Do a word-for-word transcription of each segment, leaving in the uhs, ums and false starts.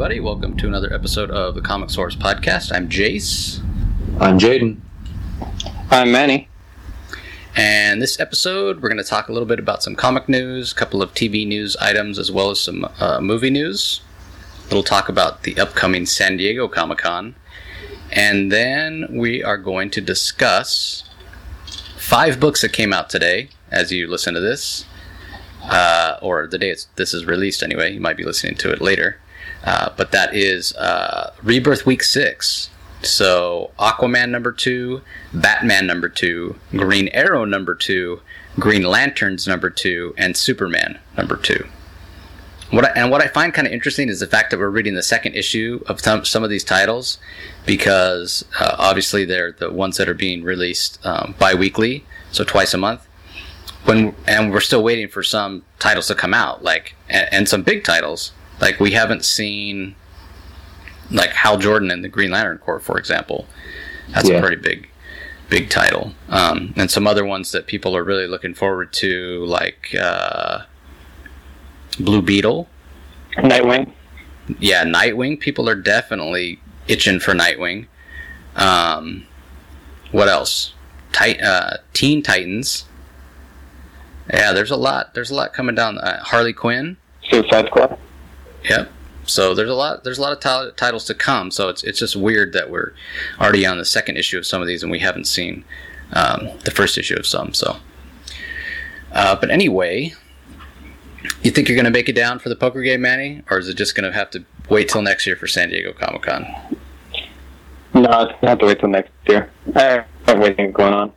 everybody. Welcome to another episode of the Comic Source Podcast. I'm Jace. I'm Jaden. I'm Manny. And this episode, we're going to talk a little bit about some comic news, a couple of T V news items, as well as some uh, movie news. A little talk about the upcoming San Diego Comic-Con. And then we are going to discuss five books that came out today, as you listen to this. Uh, or the day it's, this is released anyway. You might be listening to it later. Uh, but that is uh, Rebirth Week six. So Aquaman number two, Batman number two, Green Arrow number two, Green Lanterns number two, and Superman number two. What I, and what I find kind of interesting is the fact that we're reading the second issue of some, some of these titles, because uh, obviously they're the ones that are being released um, bi-weekly, so twice a month. When and we're still waiting for some titles to come out, like and, and some big titles. Like we haven't seen, like Hal Jordan and the Green Lantern Corps, for example. That's yeah. a pretty big, big title. Um, and some other ones that people are really looking forward to, like uh, Blue Beetle, Nightwing. Yeah, Nightwing. People are definitely itching for Nightwing. Um, what else? Tit- uh, Teen Titans. Yeah, there's a lot. There's a lot coming down. Uh, Harley Quinn, Suicide Squad. Yep. So there's a lot. There's a lot of t- titles to come. So it's it's just weird that we're already on the second issue of some of these and we haven't seen um, the first issue of some. So, uh, but anyway, you think you're going to make it down for the poker game, Manny, or is it just going to have to wait till next year for San Diego Comic Con? No, it's gonna have to wait till next year. I have waiting going on.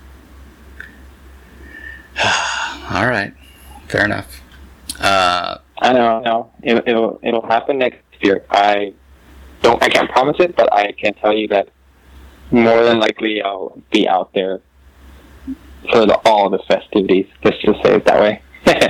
All right, fair enough. Uh, I know, no, it, it'll it'll happen next year. I don't, I can't promise it, but I can tell you that more than likely I'll be out there for the, all the festivities. Let's just say it that way.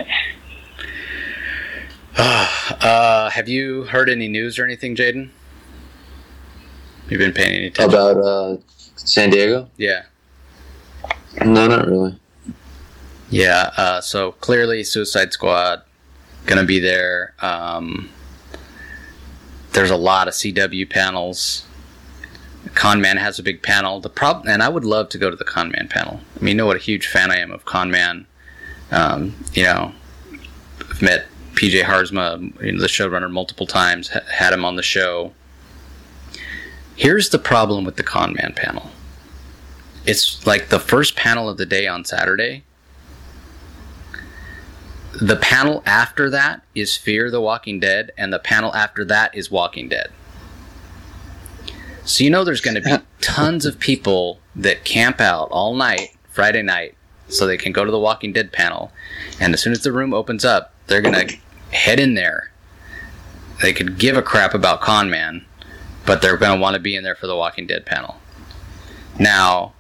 uh, have you heard any news or anything, Jaden? You've been paying any attention about uh, San Diego? Yeah. No, not really. Yeah, uh, so clearly Suicide Squad gonna be there. Um, there's a lot of C W panels. Con Man has a big panel. The problem, and I would love to go to the Con Man panel. I mean, you know what a huge fan I am of Con Man. Um, you know, I've met P J Harzma, you know, the showrunner, multiple times. Ha- had him on the show. Here's the problem with the Con Man panel. It's like the first panel of the day on Saturday. The panel after that is Fear the Walking Dead, and the panel after that is Walking Dead. So you know there's going to be tons of people that camp out all night, Friday night, so they can go to the Walking Dead panel, and as soon as the room opens up, they're going to head in there. They could give a crap about Con Man, but they're going to want to be in there for the Walking Dead panel. Now,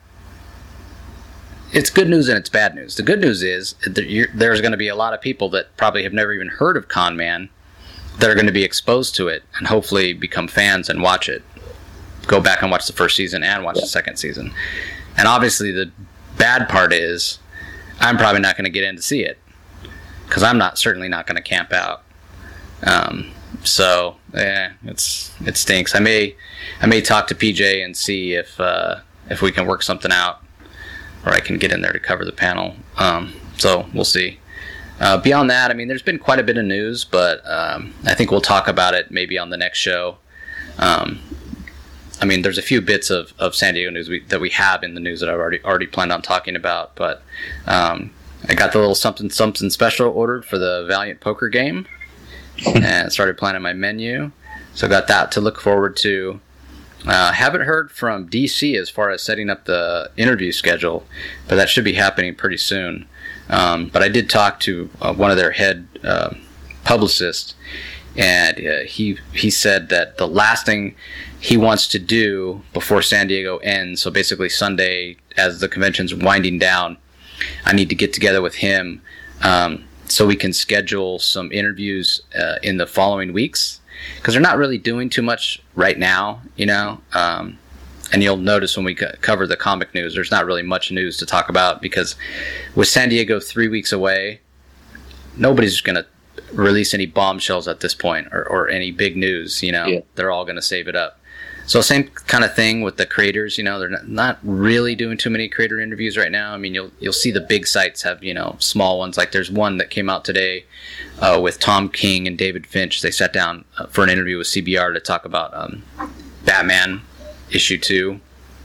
it's good news and it's bad news. The good news is that you're, there's going to be a lot of people that probably have never even heard of Con Man that are going to be exposed to it and hopefully become fans and watch it. Go back and watch the first season and watch yeah. the second season. And obviously the bad part is I'm probably not going to get in to see it because I'm not certainly not going to camp out. Um, so yeah, it's it stinks. I may I may talk to P J and see if uh, if we can work something out. Or I can get in there to cover the panel. Um, so we'll see. Uh, beyond that, I mean, there's been quite a bit of news, but um, I think we'll talk about it maybe on the next show. Um, I mean, there's a few bits of, of San Diego news we, that we have in the news that I've already already planned on talking about. But um, I got the little something something special ordered for the Valiant poker game, and started planning my menu. So got that to look forward to. Uh, haven't heard from D C as far as setting up the interview schedule, but that should be happening pretty soon. Um, but I did talk to uh, one of their head uh, publicists, and uh, he he said that the last thing he wants to do before San Diego ends, so basically Sunday as the convention's winding down, I need to get together with him um, so we can schedule some interviews uh, in the following weeks. Because they're not really doing too much right now, you know. Um, and you'll notice when we co- cover the comic news, there's not really much news to talk about because with San Diego three weeks away, nobody's going to release any bombshells at this point or, or any big news. You know, Yeah. they're all going to save it up. So same kind of thing with the creators. You know, they're not, not really doing too many creator interviews right now. I mean, you'll you'll see the big sites have, you know, small ones. Like there's one that came out today uh, with Tom King and David Finch. They sat down uh, for an interview with C B R to talk about um, Batman issue two.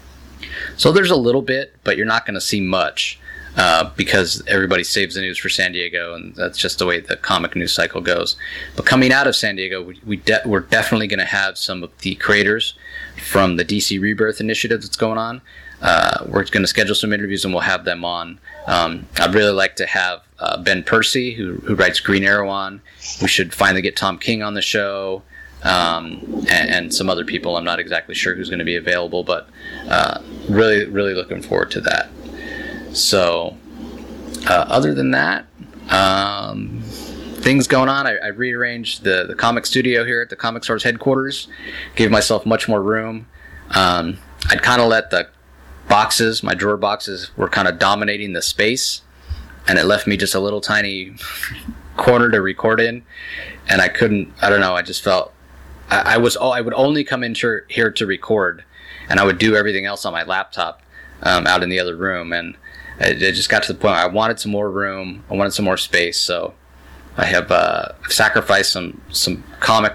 So there's a little bit, but you're not going to see much uh, because everybody saves the news for San Diego, and that's just the way the comic news cycle goes. But coming out of San Diego, we, we de- we're definitely going to have some of the creators from the D C Rebirth initiative that's going on. Uh, we're going to schedule some interviews, and we'll have them on. Um, I'd really like to have uh, Ben Percy, who, who writes Green Arrow, on. We should finally get Tom King on the show. Um, and, and some other people. I'm not exactly sure who's going to be available, but uh, really, really looking forward to that. So, uh, other than that, um, things going on. I, I rearranged the, the comic studio here at the Comic Source headquarters, gave myself much more room. Um, I'd kind of let the boxes, my drawer boxes, were kind of dominating the space, and it left me just a little tiny corner to record in, and I couldn't, I don't know, I just felt, I was oh I would only come in here to record, and I would do everything else on my laptop um, out in the other room, and it, it just got to the point where I wanted some more room, I wanted some more space, so I have uh, sacrificed some some comic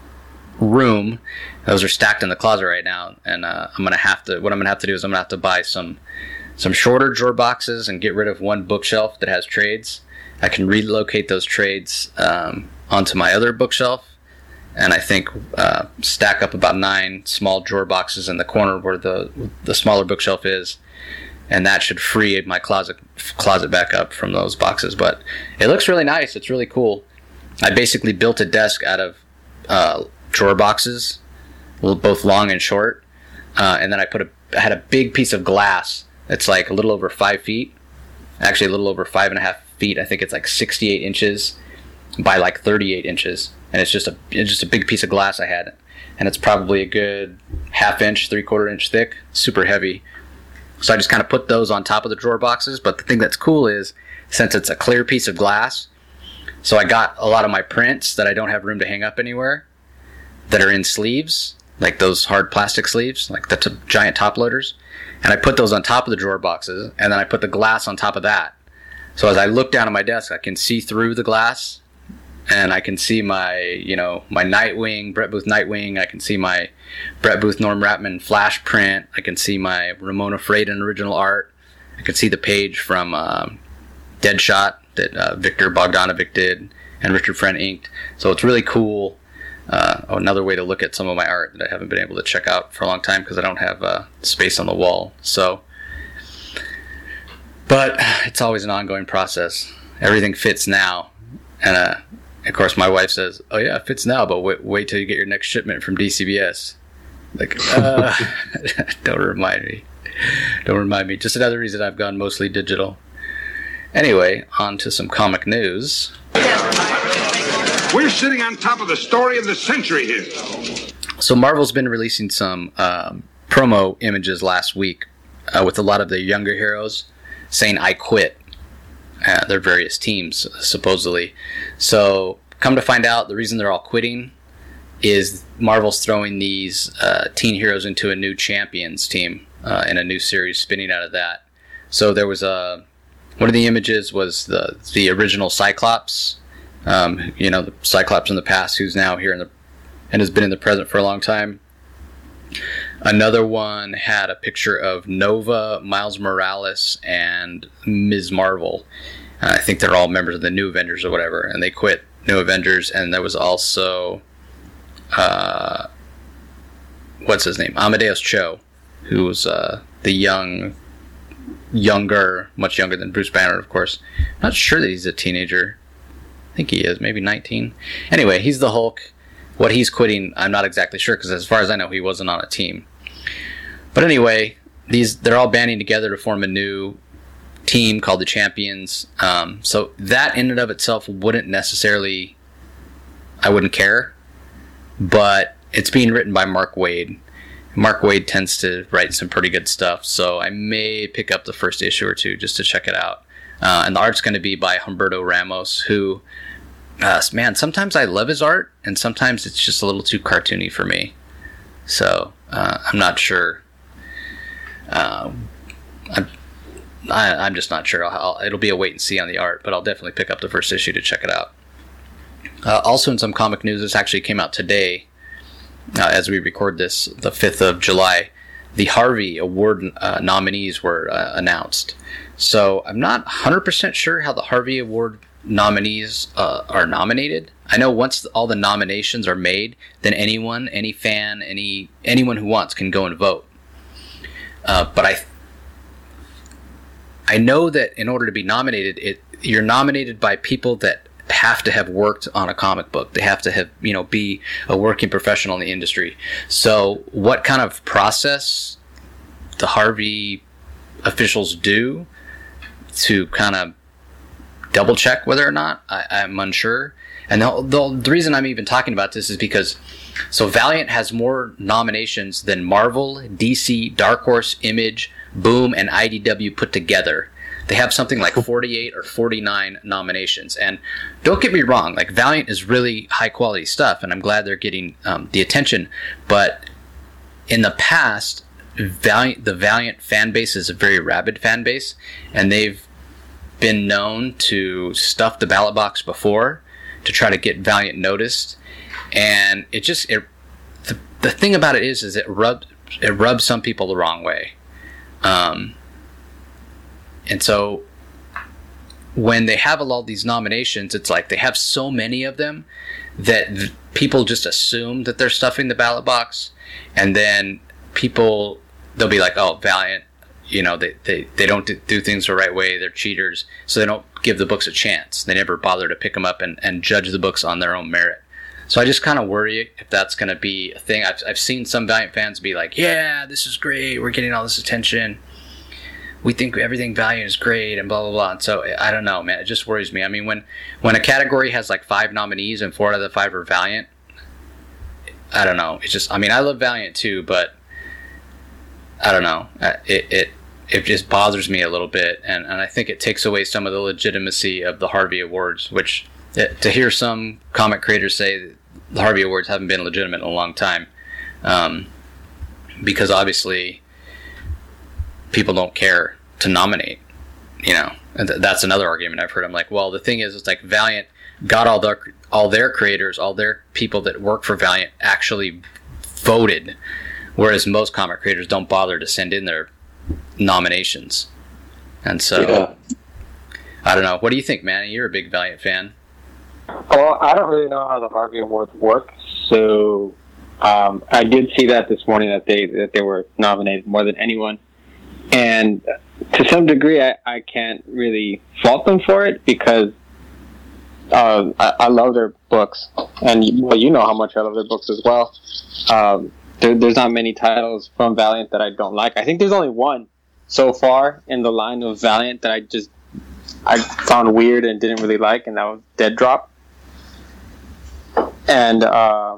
room. Those are stacked in the closet right now, and uh, I'm gonna have to. What I'm gonna have to do is I'm gonna have to buy some some shorter drawer boxes and get rid of one bookshelf that has trades. I can relocate those trades um, onto my other bookshelf. And I think uh, stack up about nine small drawer boxes in the corner where the the smaller bookshelf is, and that should free my closet closet back up from those boxes. But it looks really nice. It's really cool. I basically built a desk out of uh, drawer boxes, both long and short, uh, and then I put a I had a big piece of glass that's like a little over five feet, actually a little over five and a half feet. I think it's like sixty-eight inches by like thirty-eight inches. And it's just a it's just a big piece of glass I had, and it's probably a good half inch, three quarter inch thick, super heavy. So I just kind of put those on top of the drawer boxes. But the thing that's cool is, since it's a clear piece of glass, so I got a lot of my prints that I don't have room to hang up anywhere, that are in sleeves, like those hard plastic sleeves, like the t- giant top loaders, and I put those on top of the drawer boxes, and then I put the glass on top of that. So as I look down at my desk, I can see through the glass. And I can see my, you know, my Nightwing, Brett Booth Nightwing. I can see my Brett Booth Norm Ratman flash print. I can see my Ramona Fradon original art. I can see the page from uh, Deadshot that uh, Victor Bogdanovic did and Richard Friend inked. So it's really cool. Uh, another way to look at some of my art that I haven't been able to check out for a long time because I don't have uh, space on the wall. So, but it's always an ongoing process. Everything fits now, and uh. Of course, my wife says, "Oh yeah, it fits now, but wait, wait till you get your next shipment from D C B S." Like, uh, don't remind me. Don't remind me. Just another reason I've gone mostly digital. Anyway, on to some comic news. We're sitting on top of the story of the century here. So Marvel's been releasing some um, promo images last week uh, with a lot of the younger heroes saying, "I quit." Uh, their various teams, supposedly. So, come to find out, the reason they're all quitting is Marvel's throwing these uh, teen heroes into a new Champions team uh, in a new series spinning out of that. So, there was a... One of the images was the the original Cyclops. Um, you know, the Cyclops in the past, who's now here in the... and has been in the present for a long time. Another one had a picture of Nova, Miles Morales, and Miz Marvel. Uh, I think they're all members of the New Avengers or whatever, and they quit New Avengers. And there was also, uh, what's his name? Amadeus Cho, who was uh, the young, younger, much younger than Bruce Banner, of course. Not sure that he's a teenager. I think he is, maybe nineteen. Anyway, he's the Hulk. What he's quitting, I'm not exactly sure, because as far as I know, he wasn't on a team. But anyway, these they're all banding together to form a new team called the Champions. Um, so that in and of itself wouldn't necessarily, I wouldn't care. But it's being written by Mark Waid. Mark Waid tends to write some pretty good stuff, so I may pick up the first issue or two just to check it out. Uh, and the art's going to be by Humberto Ramos, who uh, man, sometimes I love his art, and sometimes it's just a little too cartoony for me. So uh, I'm not sure. Uh, I'm, I, I'm just not sure. I'll, it'll be a wait and see on the art, but I'll definitely pick up the first issue to check it out. Uh, also, in some comic news, this actually came out today, uh, as we record this, the fifth of July. The Harvey Award uh, nominees were uh, announced. So I'm not one hundred percent sure how the Harvey Award nominees uh, are nominated. I know once all the nominations are made, then anyone, any fan, any anyone who wants can go and vote. Uh, but I, I know that in order to be nominated, it you're nominated by people that have to have worked on a comic book. They have to have, you know, be a working professional in the industry. So what kind of process the Harvey officials do to kind of double check whether or not, I, I'm unsure. And the, the, the reason I'm even talking about this is because, so Valiant has more nominations than Marvel, D C, Dark Horse, Image, Boom, and I D W put together. They have something like forty-eight or forty-nine nominations. And don't get me wrong, like Valiant is really high quality stuff, and I'm glad they're getting um, the attention. But in the past, Valiant, the Valiant fan base is a very rabid fan base, and they've been known to stuff the ballot box before to try to get Valiant noticed. And it just, it, the, the thing about it is, is it rubs, it rubs some people the wrong way. Um, And so when they have all these nominations, it's like they have so many of them that th- people just assume that they're stuffing the ballot box. And then people, they'll be like, oh, Valiant, you know, they, they, they don't do, do things the right way. They're cheaters. So they don't give the books a chance. They never bother to pick them up and, and judge the books on their own merit. So I just kind of worry if that's going to be a thing. I've, I've seen some Valiant fans be like, yeah, this is great. We're getting all this attention. We think everything Valiant is great and blah, blah, blah. And so I don't know, man. It just worries me. I mean, when, when a category has like five nominees and four out of the five are Valiant, I don't know. It's just, I mean, I love Valiant too, but I don't know. It it, it just bothers me a little bit. And, and I think it takes away some of the legitimacy of the Harvey Awards, which it, to hear some comic creators say that the Harvey Awards haven't been legitimate in a long time. Um, because obviously people don't care to nominate, you know. And th- that's another argument I've heard. I'm like, well, the thing is, it's like Valiant got all their all their creators, all their people that work for Valiant actually voted, whereas most comic creators don't bother to send in their nominations. And so, Yeah. I don't know. What do you think, Manny? You're a big Valiant fan. Well, I don't really know how the Harvey Awards work, so um, I did see that this morning that they that they were nominated more than anyone. And to some degree, I, I can't really fault them for it because uh, I, I love their books. And, well, you know how much I love their books as well. Um, there, there's not many titles from Valiant that I don't like. I think there's only one so far in the line of Valiant that I just I found weird and didn't really like, and that was Dead Drop. And uh,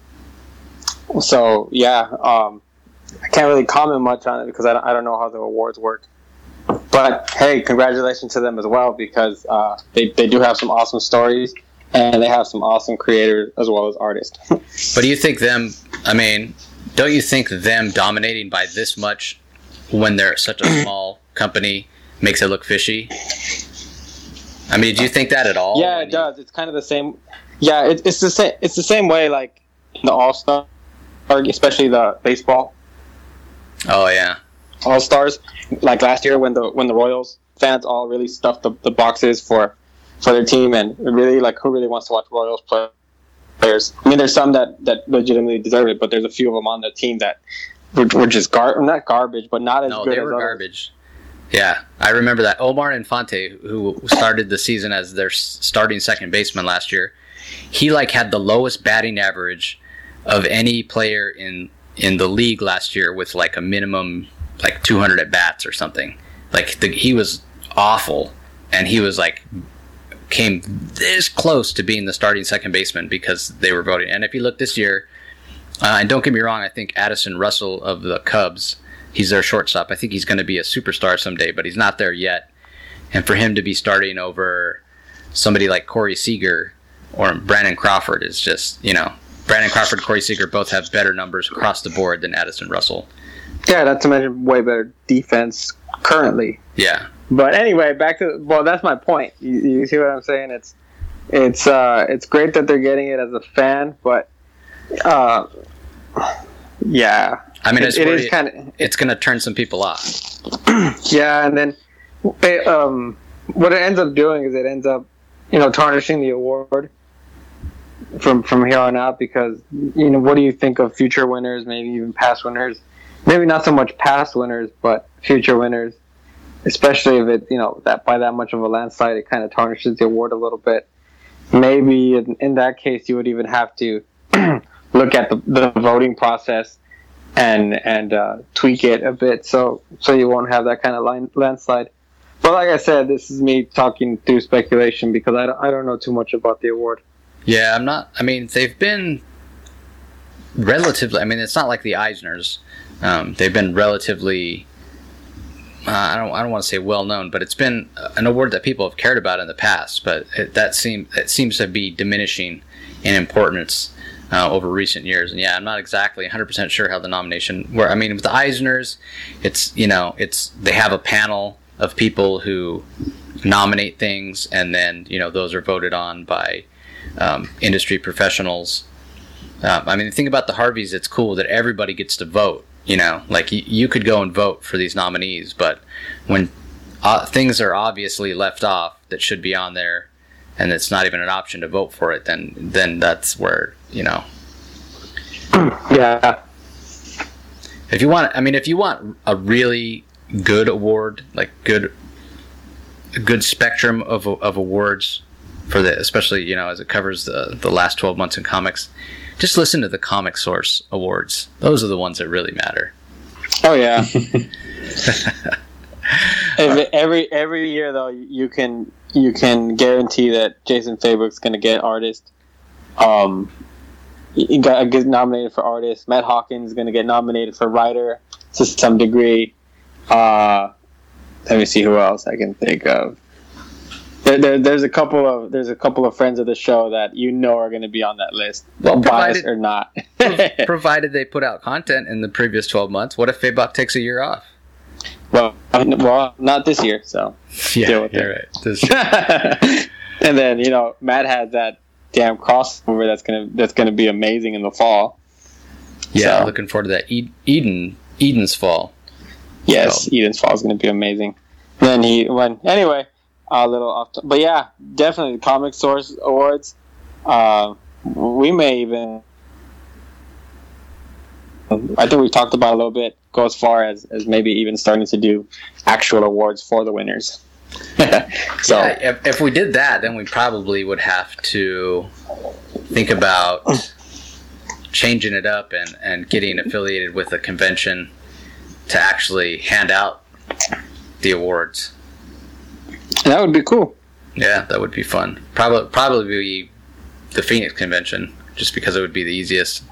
so, yeah, um, I can't really comment much on it because I don't, I don't know how the awards work. But hey, congratulations to them as well because uh, they they do have some awesome stories and they have some awesome creators as well as artists. But do you think them, I mean, don't you think them dominating by this much when they're such a small company makes it look fishy? I mean, do you think that at all? Yeah, it does. It's kind of the same. Yeah, it, it's the same. It's the same way like in the All Star, especially the baseball. Oh yeah, All Stars, like last year when the when the Royals fans all really stuffed the, the boxes for for their team, and really like who really wants to watch Royals play, players? I mean, there's some that, that legitimately deserve it, but there's a few of them on the team that were, were just gar not garbage, but not as no, good they as were others. garbage. Yeah, I remember that. Omar Infante, who started the season as their starting second baseman last year, he like had the lowest batting average of any player in in the league last year with like a minimum like two hundred at bats or something. Like the, he was awful, and he was like came this close to being the starting second baseman because they were voting. And if you look this year, uh, and don't get me wrong, I think Addison Russell of the Cubs, he's their shortstop. I think he's going to be a superstar someday, but he's not there yet. And for him to be starting over somebody like Corey Seager, or Brandon Crawford is just, you know, Brandon Crawford and Corey Seager both have better numbers across the board than Addison Russell. Yeah, not to mention way better defense currently. Yeah. But anyway, back to well, that's my point. You, you see what I'm saying? It's it's uh, it's great that they're getting it as a fan, but uh, yeah, I mean, it, it's it worried, is kind of it's going to turn some people off. yeah, and then it, um, what it ends up doing is it ends up, you know, tarnishing the award from from here on out, because, you know, what do you think of future winners, maybe even past winners? Maybe not so much past winners, but future winners, especially if it, you know, that by that much of a landslide, it kind of tarnishes the award a little bit. Maybe in, in that case, you would even have to look at the, the voting process and and uh, tweak it a bit, so so you won't have that kind of line, landslide. But like I said, this is me talking through speculation because I don't, I don't know too much about the award. Yeah, I'm not. I mean, they've been relatively. I mean, it's not like the Eisners. Um, they've been relatively. Uh, I don't. I don't want to say well known, but it's been an award that people have cared about in the past. But it, that seems it seems to be diminishing in importance uh, over recent years. And yeah, I'm not exactly one hundred percent sure how the nomination works. I mean, with the Eisners, it's you know, it's they have a panel of people who nominate things, and then you know those are voted on by um, industry professionals. Uh, I mean, the thing about the Harveys, it's cool that everybody gets to vote. You know, like you, you could go and vote for these nominees, but when uh, things are obviously left off that should be on there, and it's not even an option to vote for it, then then that's where, you know. Yeah. If you want, I mean, if you want a really good award, like good, a good spectrum of of awards for the, especially, you know, as it covers the the last twelve months in comics, just listen to the Comic Source Awards. Those are the ones that really matter. Oh yeah. every, every every year though, you can you can guarantee that Jason Fabok's going to get artist. Um, he got get nominated for artist. Matt Hawkins is going to get nominated for writer to some degree. Uh, let me see who else I can think of. There, there, there's a couple of there's a couple of friends of the show that you know are going to be on that list, well, biased or not. Provided they put out content in the previous twelve months. What if Fabok takes a year off? Well, well, not this year. So yeah, deal with you're it. right. This year. And then, you know, Matt has that damn crossover that's gonna that's gonna be amazing in the fall. Yeah, So- looking forward to that. Ed- Eden, Eden's Fall. Yes, So- Eden's Fall is going to be amazing. Then he when anyway, a little off, but yeah, definitely the Comic Source Awards. Uh, we may even, I think we've talked about a little bit. Go as far as, as maybe even starting to do actual awards for the winners. So Yeah, if, if we did that, then we probably would have to think about changing it up and, and getting affiliated with a convention to actually hand out the awards. that would be cool. Yeah, that would be fun. Probably probably be the Phoenix convention, just because it would be the easiest.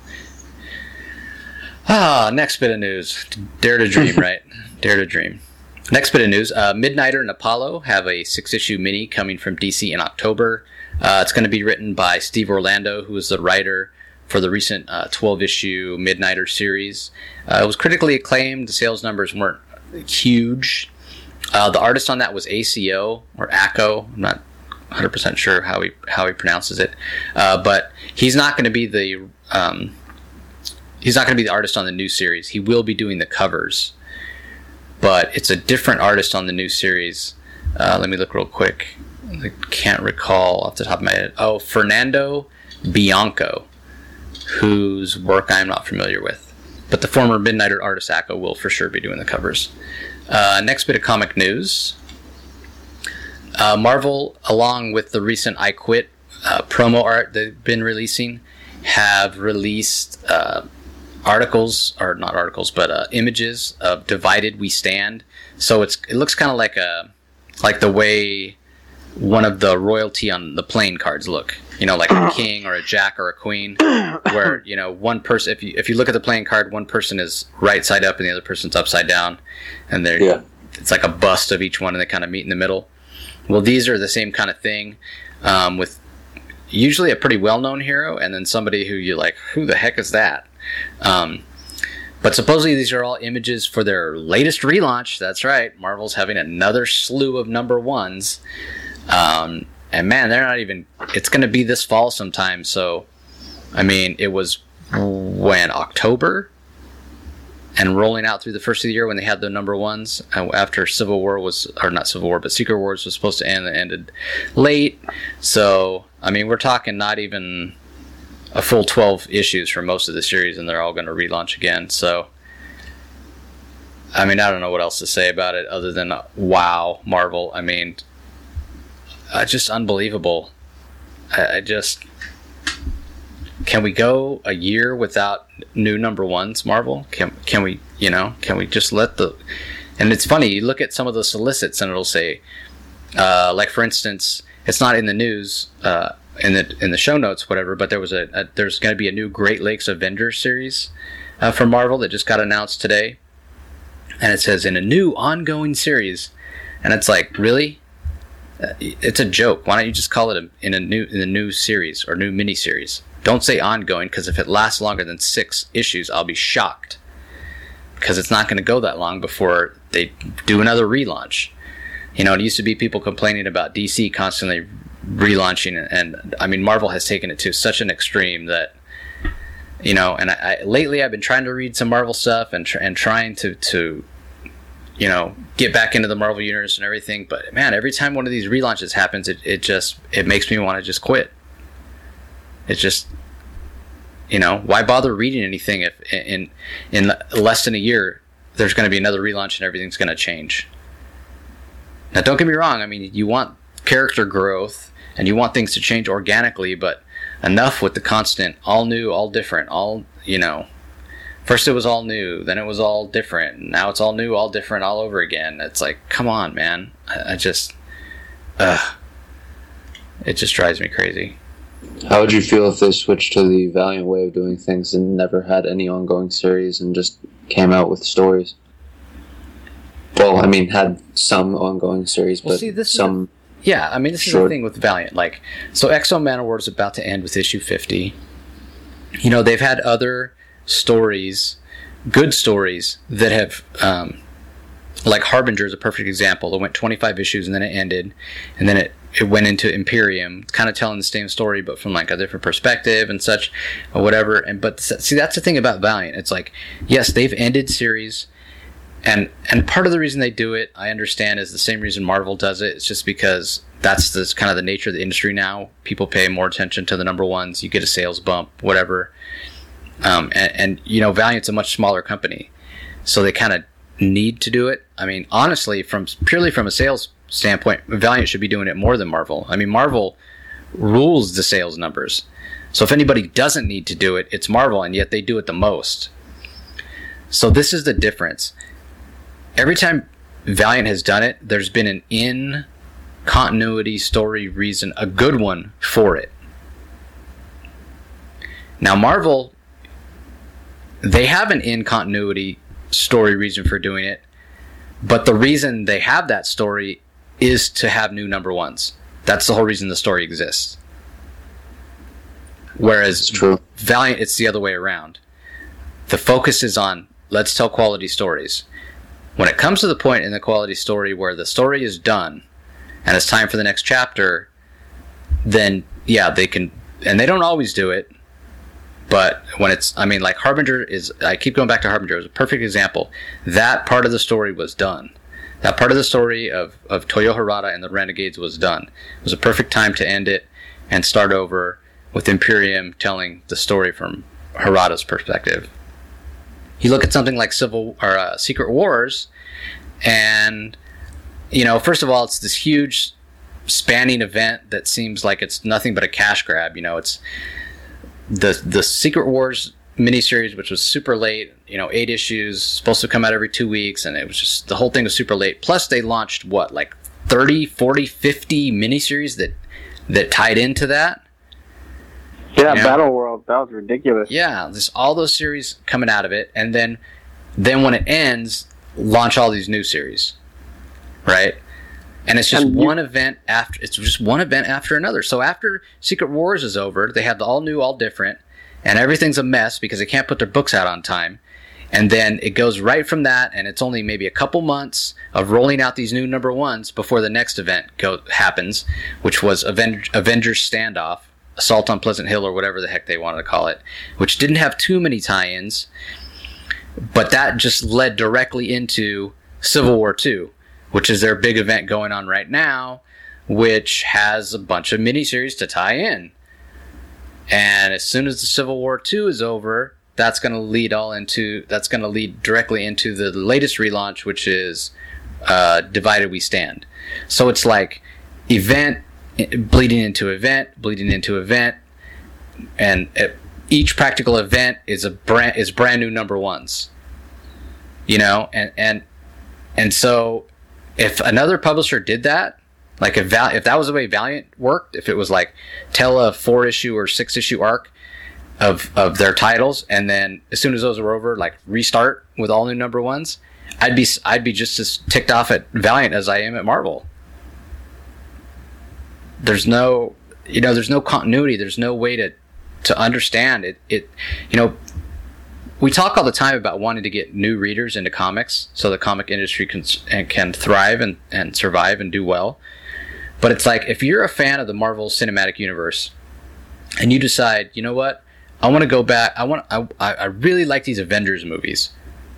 Ah, next bit of news. Dare to dream, right? Dare to dream. Next bit of news. Uh, Midnighter and Apollo have a six-issue mini coming from D C in October. Uh, it's going to be written by Steve Orlando, who is the writer for the recent uh, twelve-issue Midnighter series. Uh, it was critically acclaimed. The sales numbers weren't huge. Uh, the artist on that was A C O, or A C O. I'm not one hundred percent sure how he how he pronounces it. Uh, but he's not going to be the um, he's not going to be the artist on the new series. He will be doing the covers. But it's a different artist on the new series. Uh, let me look real quick. I can't recall off the top of my head. Oh, Fernando Bianco, whose work I'm not familiar with. But the former Midnighter artist A C O will for sure be doing the covers. Uh, next bit of comic news. Uh, Marvel, along with the recent I Quit uh, promo art they've been releasing, have released uh, articles, or not articles, but uh, images of Divided We Stand. So it's it looks kind of like a like the way one of the royalty on the playing cards look. You know, like a king or a jack or a queen, where, you know, one person, if you if you look at the playing card, one person is right side up and the other person's upside down, and they're Yeah. it's like a bust of each one, and they kind of meet in the middle. Well, these are the same kind of thing, um, with usually a pretty well-known hero, and then somebody who you're like, who the heck is that? Um, but supposedly these are all images for their latest relaunch. That's right, Marvel's having another slew of number ones. Um, and man, they're not even, it's going to be this fall sometime. So, I mean, it was when, October? And rolling out through the first of the year when they had the number ones after Civil War was, or not Civil War, but Secret Wars was supposed to end. It ended late. So, I mean, we're talking not even a full twelve issues for most of the series, and they're all going to relaunch again. So, I mean, I don't know what else to say about it other than, uh, wow, Marvel. I mean, uh, just unbelievable. I, I just... Can we go a year without new number ones, Marvel? Can can we, you know, can we just let the... And it's funny, you look at some of the solicits and it'll say, uh, like for instance, it's not in the news, uh, in the in the show notes, whatever, but there was a, a there's going to be a new Great Lakes Avengers series uh, for Marvel that just got announced today. And it says, in a new ongoing series. And it's like, really? Uh, it's a joke. Why don't you just call it a, in a new in a new series or new miniseries? Don't say ongoing, because if it lasts longer than six issues, I'll be shocked. Because it's not going to go that long before they do another relaunch. You know, it used to be people complaining about D C constantly relaunching, and, and I mean, Marvel has taken it to such an extreme that, you know, and I, I lately I've been trying to read some Marvel stuff and tr- and trying to, to, you know, get back into the Marvel universe and everything, but man, every time one of these relaunches happens, it, it just, it makes me want to just quit. It's just, you know, why bother reading anything if in in less than a year there's going to be another relaunch and everything's going to change? Now, don't get me wrong. I mean, you want character growth and you want things to change organically, but enough with the constant all new, all different, all, you know, first it was all new, then it was all different, now it's all new, all different, all over again. It's like, come on, man. I, I just, ugh. It just drives me crazy. How would you feel if they switched to the Valiant way of doing things and never had any ongoing series and just came out with stories? Well, I mean, had some ongoing series, well, but see, this some... Is a, yeah, I mean, this short. is the thing with Valiant. Like, so X-O Manowar is about to end with issue fifty. You know, they've had other stories, good stories, that have... Um, like Harbinger is a perfect example. It went twenty-five issues and then it ended, and then it it went into Imperium, kind of telling the same story but from like a different perspective and such, or whatever. And but see, that's the thing about Valiant. It's like, yes, they've ended series, and and part of the reason they do it, I understand, is the same reason Marvel does it. It's just because that's this kind of the nature of the industry now. People pay more attention to the number ones. You get a sales bump, whatever. Um, and, and you know, Valiant's a much smaller company, so they kind of need to do it. I mean, honestly, from purely from a sales standpoint, Valiant should be doing it more than Marvel. I mean, Marvel rules the sales numbers. So if anybody doesn't need to do it, it's Marvel, and yet they do it the most. So this is the difference. Every time Valiant has done it, there's been an in-continuity story reason, a good one for it. Now, Marvel, they have an in-continuity story reason for doing it, but the reason they have that story is to have new number ones. That's the whole reason the story exists. Whereas It's true. Valiant, it's the other way around. The focus is on, let's tell quality stories. When it comes to the point in the quality story where the story is done and it's time for the next chapter, then yeah, they can, and they don't always do it. But when it's, I mean, like Harbinger is, I keep going back to Harbinger, it was a perfect example. That part of the story was done. That part of the story of, of Toyo Harada and the Renegades was done. It was a perfect time to end it and start over with Imperium telling the story from Harada's perspective. You look at something like Civil or uh, Secret Wars, and, you know, first of all, it's this huge spanning event that seems like it's nothing but a cash grab. You know, it's the the Secret Wars miniseries, which was super late, you know, eight issues, supposed to come out every two weeks, and it was just, the whole thing was super late. Plus they launched, what, like thirty, forty, fifty miniseries that, that tied into that? Yeah, Yeah. Battle World, that was ridiculous. Yeah, there's all those series coming out of it, and then then when it ends, launch all these new series, right? And it's just And you- one event after it's just one event after another. So after Secret Wars is over, they have the all new, all different, and everything's a mess because they can't put their books out on time. And then it goes right from that, and it's only maybe a couple months of rolling out these new number ones before the next event go happens, which was Aven- Avengers Standoff, Assault on Pleasant Hill, or whatever the heck they wanted to call it, which didn't have too many tie-ins, but that just led directly into Civil War two, which is their big event going on right now, which has a bunch of miniseries to tie in. And as soon as the Civil War two is over, that's going to lead all into that's going to lead directly into the latest relaunch, which is uh, Divided We Stand. So it's like event bleeding into event, bleeding into event, and it, each practical event is a brand is brand new number ones. You know, and and and so if another publisher did that, like if Val- if that was the way Valiant worked, if it was like tell a four issue or six issue arc of of their titles, and then as soon as those were over, like restart with all new number ones, I'd be I'd be just as ticked off at Valiant as I am at Marvel. There's no, you know, there's no continuity. There's no way to to understand it. It, you know, we talk all the time about wanting to get new readers into comics so the comic industry can can thrive and, and survive and do well. But it's like if you're a fan of the Marvel Cinematic Universe and you decide, you know what, I want to go back. I want. I I really like these Avengers movies.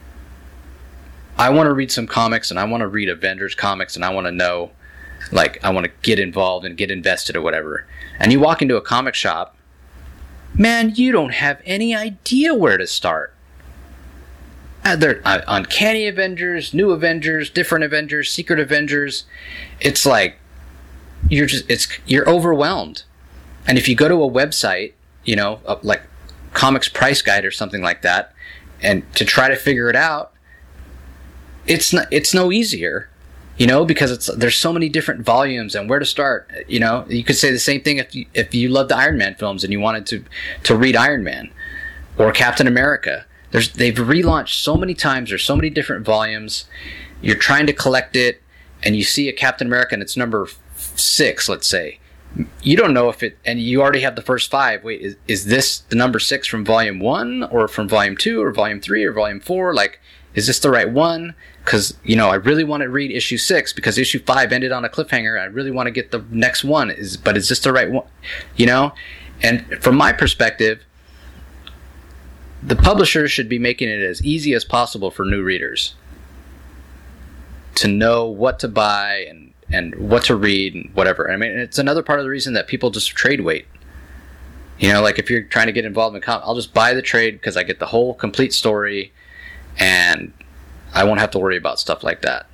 I want to read some comics, and I want to read Avengers comics, and I want to know, like, I want to get involved and get invested or whatever. And you walk into a comic shop, man, you don't have any idea where to start. Uh, they're uh, Uncanny Avengers, New Avengers, Different Avengers, Secret Avengers. It's like you're just it's you're overwhelmed. And if you go to a website, you know, uh, like Comics Price Guide or something like that, and to try to figure it out, it's not, it's no easier, you know, because it's there's so many different volumes and where to start. You know, you could say the same thing if you, if you love the Iron Man films and you wanted to to read Iron Man or Captain America. There's they've relaunched so many times. There's so many different volumes. You're trying to collect it, and you see a Captain America and it's number six, let's say. You don't know if it, and you already have the first five. Wait, is, is this the number six from volume one or from volume two or volume three or volume four? Like, is this the right one? Because, you know, I really want to read issue six because issue five ended on a cliffhanger. I really want to get the next one. Is but is this the right one? You know? And from my perspective, the publisher should be making it as easy as possible for new readers to know what to buy and and what to read and whatever. I mean, it's another part of the reason that people just trade wait. You know, like if you're trying to get involved in comics, I'll just buy the trade because I get the whole complete story and I won't have to worry about stuff like that.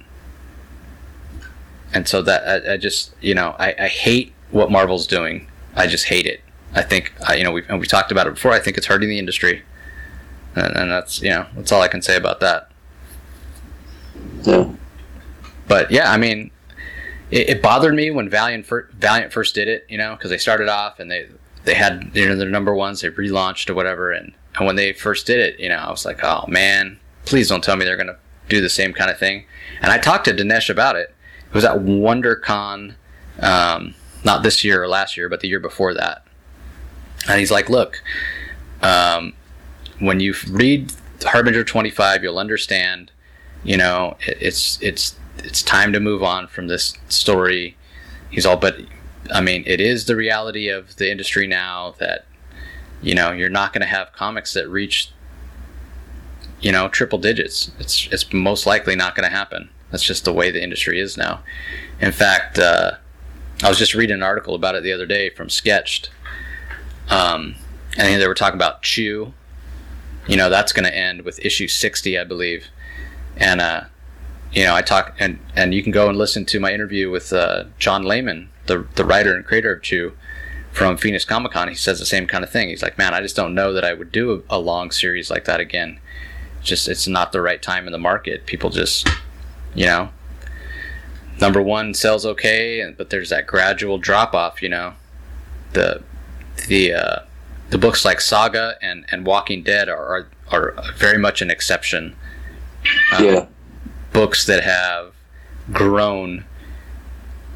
And so that, I, I just, you know, I, I hate what Marvel's doing. I just hate it. I think, I, you know, we've, and we talked about it before, I think it's hurting the industry. And, and that's, you know, that's all I can say about that. Yeah. But yeah, I mean, It, it bothered me when Valiant, fir- Valiant first did it, you know, because they started off and they, they had, you know, their number ones, they relaunched or whatever. And, and when they first did it, you know, I was like, oh man, please don't tell me they're going to do the same kind of thing. And I talked to Dinesh about it. It was at WonderCon, um, not this year or last year, but the year before that. And he's like, look, um, when you read Harbinger twenty-five, you'll understand, you know, it, it's, it's, it's time to move on from this story. He's all, but I mean, it is the reality of the industry now that, you know, you're not going to have comics that reach, you know, triple digits. It's it's most likely not going to happen. That's just the way the industry is now. In fact, uh, I was just reading an article about it the other day from Sketched. Um, and they were talking about Chew. You know, that's going to end with issue sixty, I believe. And, uh, you know, I talk, and, and you can go and listen to my interview with uh, John Layman, the the writer and creator of Chew, from Phoenix Comic Con. He says the same kind of thing. He's like, man, I just don't know that I would do a, a long series like that again. Just, it's not the right time in the market. People just, you know, number one sells okay, but there's that gradual drop off. You know, the the uh, the books like Saga and, and Walking Dead are, are are very much an exception. Um, Yeah. Books that have grown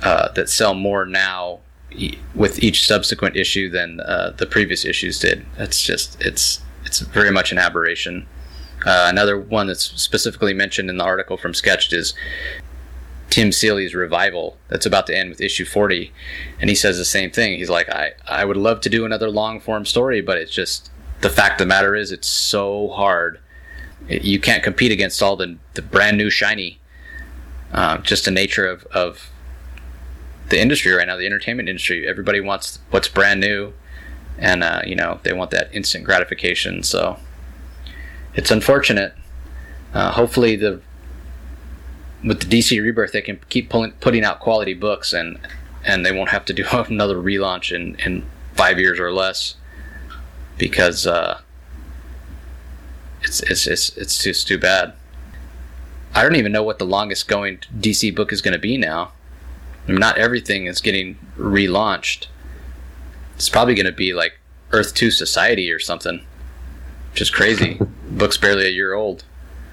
uh, that sell more now e- with each subsequent issue than uh, the previous issues did. It's just it's it's very much an aberration. Uh, another one that's specifically mentioned in the article from Sketched is Tim Seeley's Revival that's about to end with issue forty, and he says the same thing. He's like, I, I would love to do another long form story, but it's just, the fact of the matter is it's so hard. It, you can't compete against all the, the brand new shiny. Uh, just the nature of, of the industry right now, the entertainment industry. Everybody wants what's brand new, and uh, you know, they want that instant gratification. So it's unfortunate. Uh, hopefully the with the D C Rebirth, they can keep pulling, putting out quality books, and and they won't have to do another relaunch in, in five years or less, because uh, it's it's it's it's just too bad. I don't even know what the longest going D C book is going to be now. I mean, not everything is getting relaunched. It's probably going to be like Earth two Society or something, which is crazy. Book's barely a year old.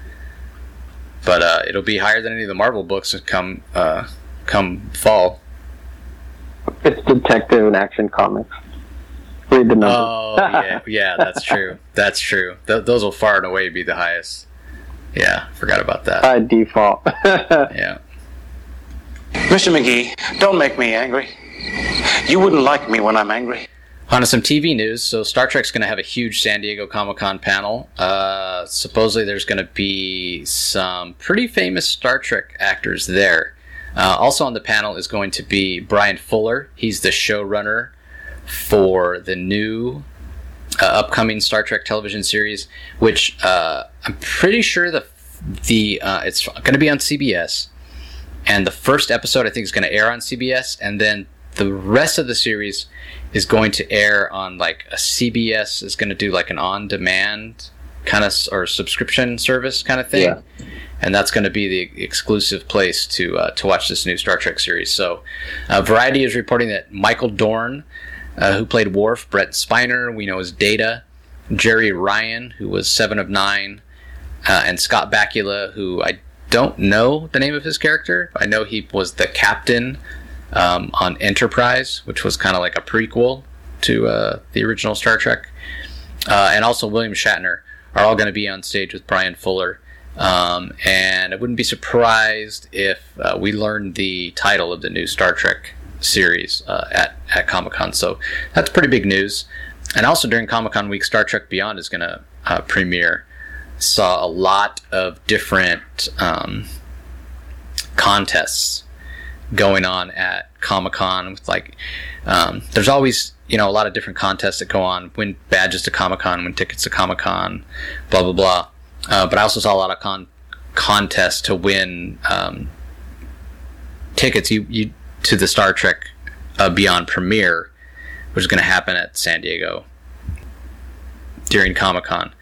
But uh, it'll be higher than any of the Marvel books come uh, come fall. It's Detective and Action Comics. Read the numbers. Oh, yeah, yeah, that's true. That's true. Th- those will far and away be the highest. Yeah, forgot about that. By default. Yeah. Mister McGee, don't make me angry. You wouldn't like me when I'm angry. On to some T V news. So Star Trek's going to have a huge San Diego Comic-Con panel. Uh, supposedly there's going to be some pretty famous Star Trek actors there. Uh, also on the panel is going to be Brian Fuller. He's the showrunner for the new uh, upcoming Star Trek television series, which uh, I'm pretty sure the the uh, it's going to be on C B S. And the first episode, I think, is going to air on C B S, and then the rest of the series is going to air on like a C B S is going to do like an on-demand kind of or subscription service kind of thing, Yeah. and that's going to be the exclusive place to uh, to watch this new Star Trek series. So, uh, Variety is reporting that Michael Dorn, uh, who played Worf, Brett Spiner, we know as Data, Jerry Ryan, who was Seven of Nine, uh, and Scott Bakula, who I don't know the name of his character. I know he was the captain um, on Enterprise, which was kind of like a prequel to uh, the original Star Trek. Uh, and also William Shatner are all going to be on stage with Brian Fuller. Um, and I wouldn't be surprised if uh, we learned the title of the new Star Trek series uh, at, at Comic-Con. So that's pretty big news. And also during Comic-Con week, Star Trek Beyond is going to uh, premiere. Saw a lot of different um, contests going on at Comic-Con with like um, there's always, you know, a lot of different contests that go on, win badges to Comic-Con, win tickets to Comic-Con, blah blah blah. Uh, but I also saw a lot of con- contests to win um, tickets you, you to the Star Trek uh, Beyond premiere, which is going to happen at San Diego during Comic-Con.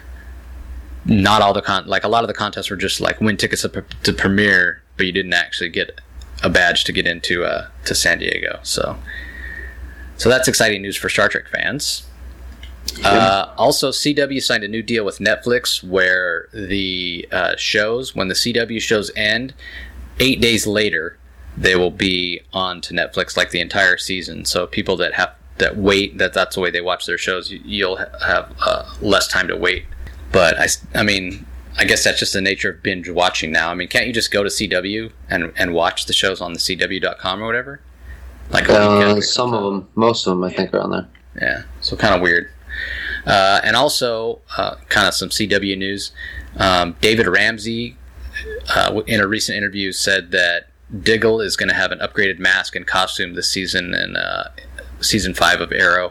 Not all the con like a lot of the contests were just like win tickets to, to premiere, but you didn't actually get a badge to get into uh, to San Diego. So, so that's exciting news for Star Trek fans. Uh, also, C W signed a new deal with Netflix where the uh, shows, when the C W shows end, eight days later they will be on to Netflix like the entire season. So people that have that wait, that that's the way they watch their shows, you, you'll have uh, less time to wait. But, I, I mean, I guess that's just the nature of binge watching now. I mean, can't you just go to C W and, and watch the shows on the C W dot com or whatever? Like Uh, some of them, most of them, I think, are on there. Yeah, so kind of weird. Uh, and also, uh, kind of some C W news. Um, David Ramsey, uh, in a recent interview, said that Diggle is going to have an upgraded mask and costume this season in uh, season five of Arrow.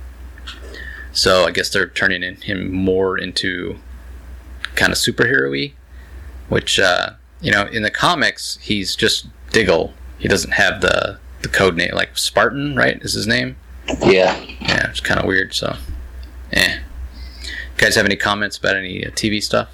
So I guess they're turning in him more into kind of superhero-y, which, uh, you know, in the comics, he's just Diggle. He doesn't have the, the code name, like Spartan, right, is his name? Yeah. Yeah, it's kind of weird, so, eh. You guys have any comments about any uh, T V stuff?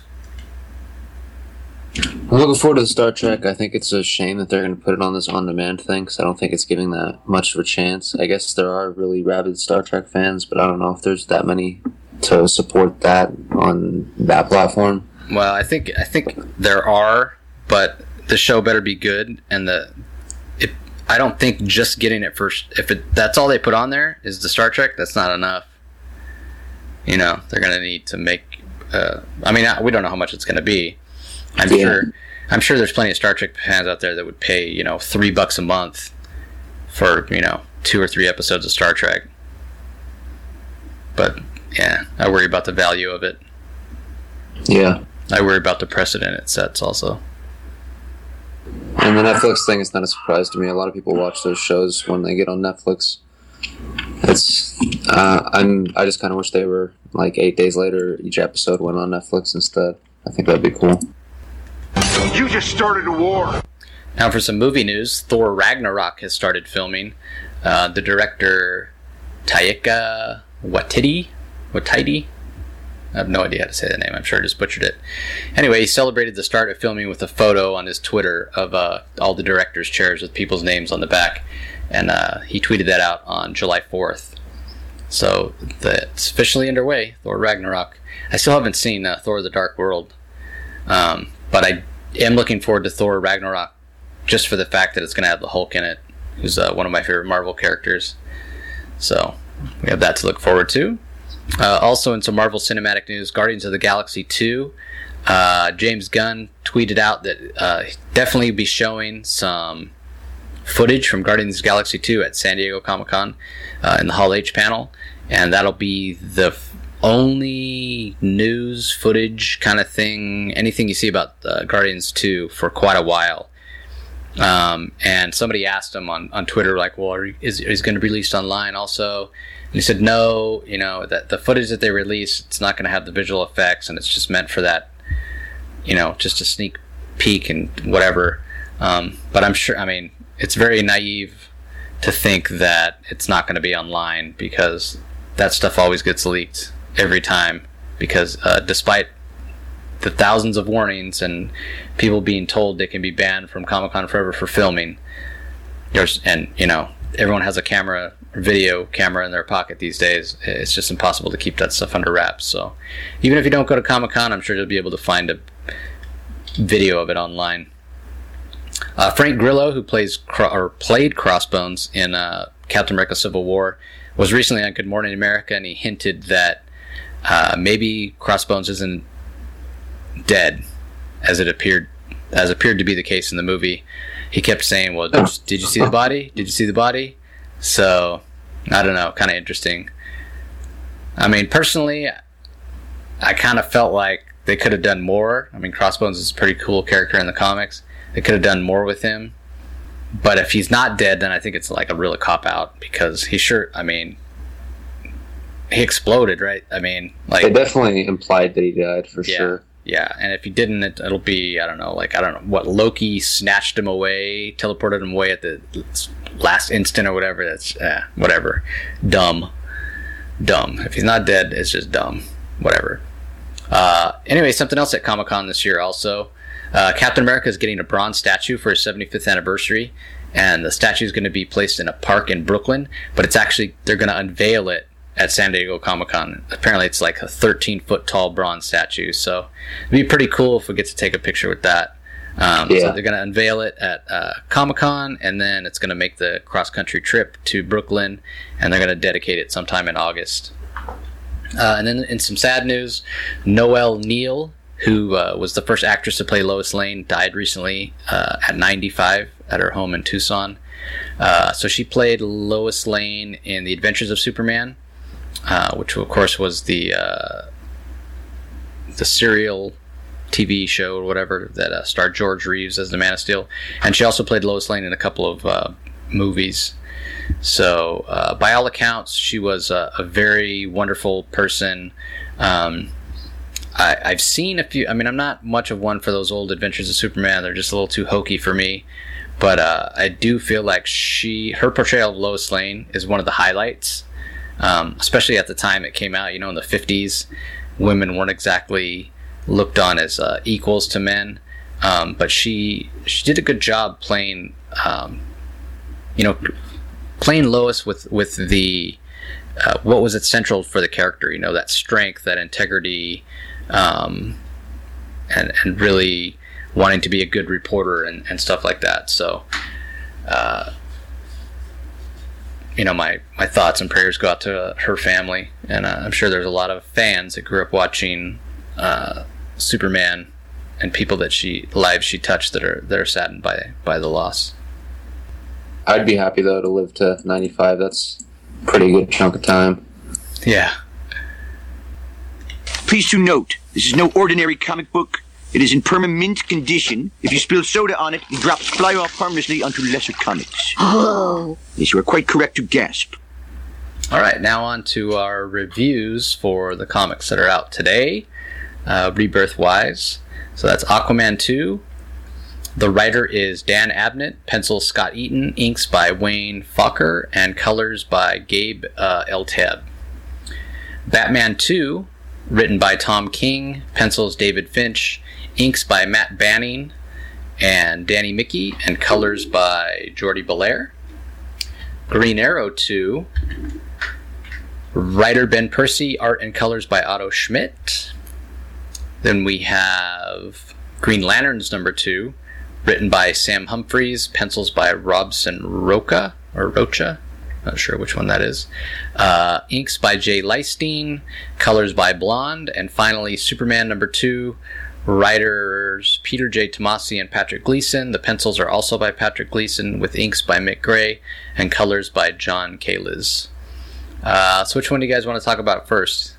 I'm looking forward to the Star Trek. I think it's a shame that they're going to put it on this on-demand thing, because I don't think it's giving that much of a chance. I guess there are really rabid Star Trek fans, but I don't know if there's that many to support that on that platform. Well, I think I think there are, but the show better be good, and the it, I don't think just getting it first, if it, that's all they put on there is the Star Trek, that's not enough. You know, they're going to need to make, uh, I mean, we don't know how much it's going to be. I'm yeah. sure I'm sure there's plenty of Star Trek fans out there that would pay, you know, three bucks a month for, you know, two or three episodes of Star Trek. But, yeah, I worry about the value of it. Yeah. I worry about the precedent it sets also. And the Netflix thing is not a surprise to me. A lot of people watch those shows when they get on Netflix. It's, uh, I'm, I just kind of wish they were like eight days later, each episode went on Netflix instead. I think that'd be cool. You just started a war. Now for some movie news, Thor Ragnarok has started filming. Uh, the director, Taika Waititi, Waititi? I have no idea how to say the name. I'm sure I just butchered it. Anyway, he celebrated the start of filming with a photo on his Twitter of uh, all the directors' chairs with people's names on the back. And uh, he tweeted that out on July fourth. So the, it's officially underway, Thor Ragnarok. I still haven't seen uh, Thor the Dark World. Um, but I am looking forward to Thor Ragnarok just for the fact that it's going to have the Hulk in it, who's uh, one of my favorite Marvel characters. So we have that to look forward to. Uh, also in some Marvel Cinematic news, Guardians of the Galaxy two, uh, James Gunn tweeted out that uh, he'd definitely be showing some footage from Guardians of the Galaxy two at San Diego Comic-Con uh, in the Hall H panel, and that'll be the f- only news footage kind of thing, anything you see about uh, Guardians two for quite a while. Um, and somebody asked him on, on Twitter, like, well, are, is, is it going to be released online also? And he said, no, you know, that the footage that they release, it's not going to have the visual effects, and it's just meant for that, you know, just a sneak peek and whatever. Um, but I'm sure, I mean, it's very naive to think that it's not going to be online, because that stuff always gets leaked every time, because uh, despite the thousands of warnings and people being told they can be banned from Comic-Con forever for filming, there's, and, you know, everyone has a camera, video camera in their pocket these days. It's just impossible to keep that stuff under wraps. So even if you don't go to Comic-Con, I'm sure you'll be able to find a video of it online. Uh, Frank Grillo, who plays cro- or played Crossbones in uh, Captain America Civil War, was recently on Good Morning America, and he hinted that uh, maybe Crossbones isn't dead, as it appeared as appeared to be the case in the movie. He kept saying, well, did you, did you see the body? Did you see the body? So, I don't know, kind of interesting. I mean, personally, I kind of felt like they could have done more. I mean, Crossbones is a pretty cool character in the comics. They could have done more with him. But if he's not dead, then I think it's like a real cop-out, because he sure, I mean, he exploded, right? I mean, like... They definitely implied that he died, for yeah, sure. Yeah, and if he didn't, it, it'll be, I don't know, like, I don't know, what, Loki snatched him away, teleported him away at the last instant or whatever. That's, eh, whatever. Dumb. Dumb. If he's not dead, it's just dumb. Whatever. Uh, anyway, something else at Comic-Con this year also. Uh, Captain America is getting a bronze statue for his seventy-fifth anniversary, and the statue is going to be placed in a park in Brooklyn, but it's actually, they're going to unveil it at San Diego Comic-Con. Apparently it's like a thirteen foot tall bronze statue, so it'd be pretty cool if we get to take a picture with that. Um, yeah. So they're going to unveil it at uh, Comic-Con, and then it's going to make the cross-country trip to Brooklyn, and they're going to dedicate it sometime in August. Uh, and then in some sad news, Noelle Neal, who uh, was the first actress to play Lois Lane, died recently uh, at ninety-five at her home in Tucson. Uh, so she played Lois Lane in The Adventures of Superman, uh, which of course was the uh, the serial T V show or whatever that uh, starred George Reeves as the Man of Steel. And she also played Lois Lane in a couple of uh, movies. So uh, by all accounts, she was a, a very wonderful person. Um, I, I've seen a few. I mean, I'm not much of one for those old Adventures of Superman. They're just a little too hokey for me. But uh, I do feel like she, her portrayal of Lois Lane is one of the highlights, um, especially at the time it came out. You know, in the fifties, women weren't exactly looked on as uh, equals to men. Um, but she she did a good job playing, um, you know, playing Lois with with the uh, what was it central for the character. You know, that strength, that integrity. Um, and and really wanting to be a good reporter and, and stuff like that. So uh, you know, my, my thoughts and prayers go out to uh, her family, and uh, I'm sure there's a lot of fans that grew up watching uh, Superman, and people that she lives she touched that are that are saddened by by the loss. I'd be happy though to live to ninety-five. That's a pretty good chunk of time. Yeah. Please to note, this is no ordinary comic book. It is in perma-mint condition. If you spill soda on it, the drops fly off harmlessly onto lesser comics. Oh. Yes, you are quite correct to gasp. All right, now on to our reviews for the comics that are out today, uh, rebirth-wise. So that's Aquaman two. The writer is Dan Abnett, pencils Scott Eaton, inks by Wayne Fokker, and colors by Gabe uh, Eltaeb. Batman two, written by Tom King, pencils David Finch, inks by Matt Banning and Danny Mickey, and colors by Jordi Belair. Green Arrow two, writer Ben Percy, art and colors by Otto Schmidt. Then we have Green Lanterns number two, written by Sam Humphries, pencils by Robson Rocha, or Rocha, not sure which one that is. Uh, inks by Jay Leistein, colors by Blonde, and finally Superman number two, writers Peter J. Tomasi and Patrick Gleason. The pencils are also by Patrick Gleason, with inks by Mick Gray, and colors by John Kalisz. Uh, so which one do you guys want to talk about first?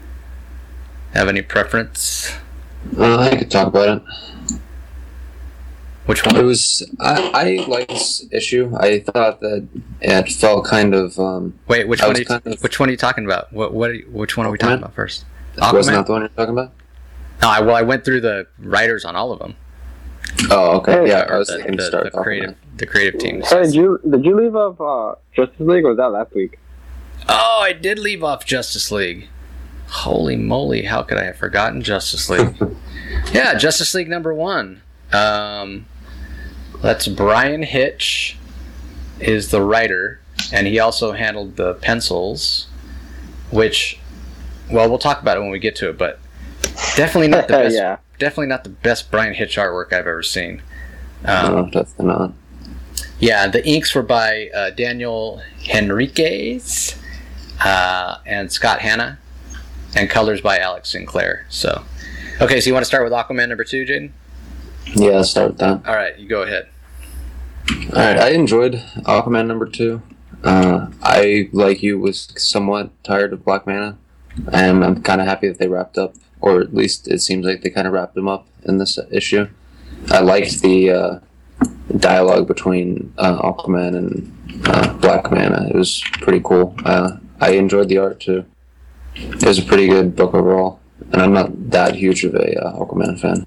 Have any preference? Uh, I could talk about it. Which one? It was I, I liked this issue. I thought that it felt kind of. Um, Wait, which I one? was Are you, kind of- which one are you talking about? What? What? Are you, which one are we Aquaman? talking about first? Wasn't that Aquaman? the one you're talking about? No, I, well, I went through the writers on all of them. Oh, okay. Yeah, I Or was the, thinking the, to start the Aquaman. creative, the creative teams. Hey, did you did you leave off uh, Justice League, or was that last week? Oh, I did leave off Justice League. Holy moly! How could I have forgotten Justice League? Yeah, Justice League number one. Um, that's Brian Hitch is the writer, and he also handled the pencils, which, well, we'll talk about it when we get to it, but definitely not the best. Yeah. Definitely not the best Brian Hitch artwork I've ever seen. No, Um, definitely not. yeah, the inks were by uh, Daniel Henriquez uh, and Scott Hanna, and colors by Alex Sinclair. So, okay, so you want to start with Aquaman number two, Jaden? Yeah, let's start with that. All right, you go ahead. All right, I enjoyed Aquaman number two. Uh, I, like you, was somewhat tired of Black Manta, and I'm kind of happy that they wrapped up, or at least it seems like they kind of wrapped him up in this issue. I liked the uh, dialogue between uh, Aquaman and uh, Black Manta. It was pretty cool. Uh, I enjoyed the art too. It was a pretty good book overall, and I'm not that huge of a uh, Aquaman fan.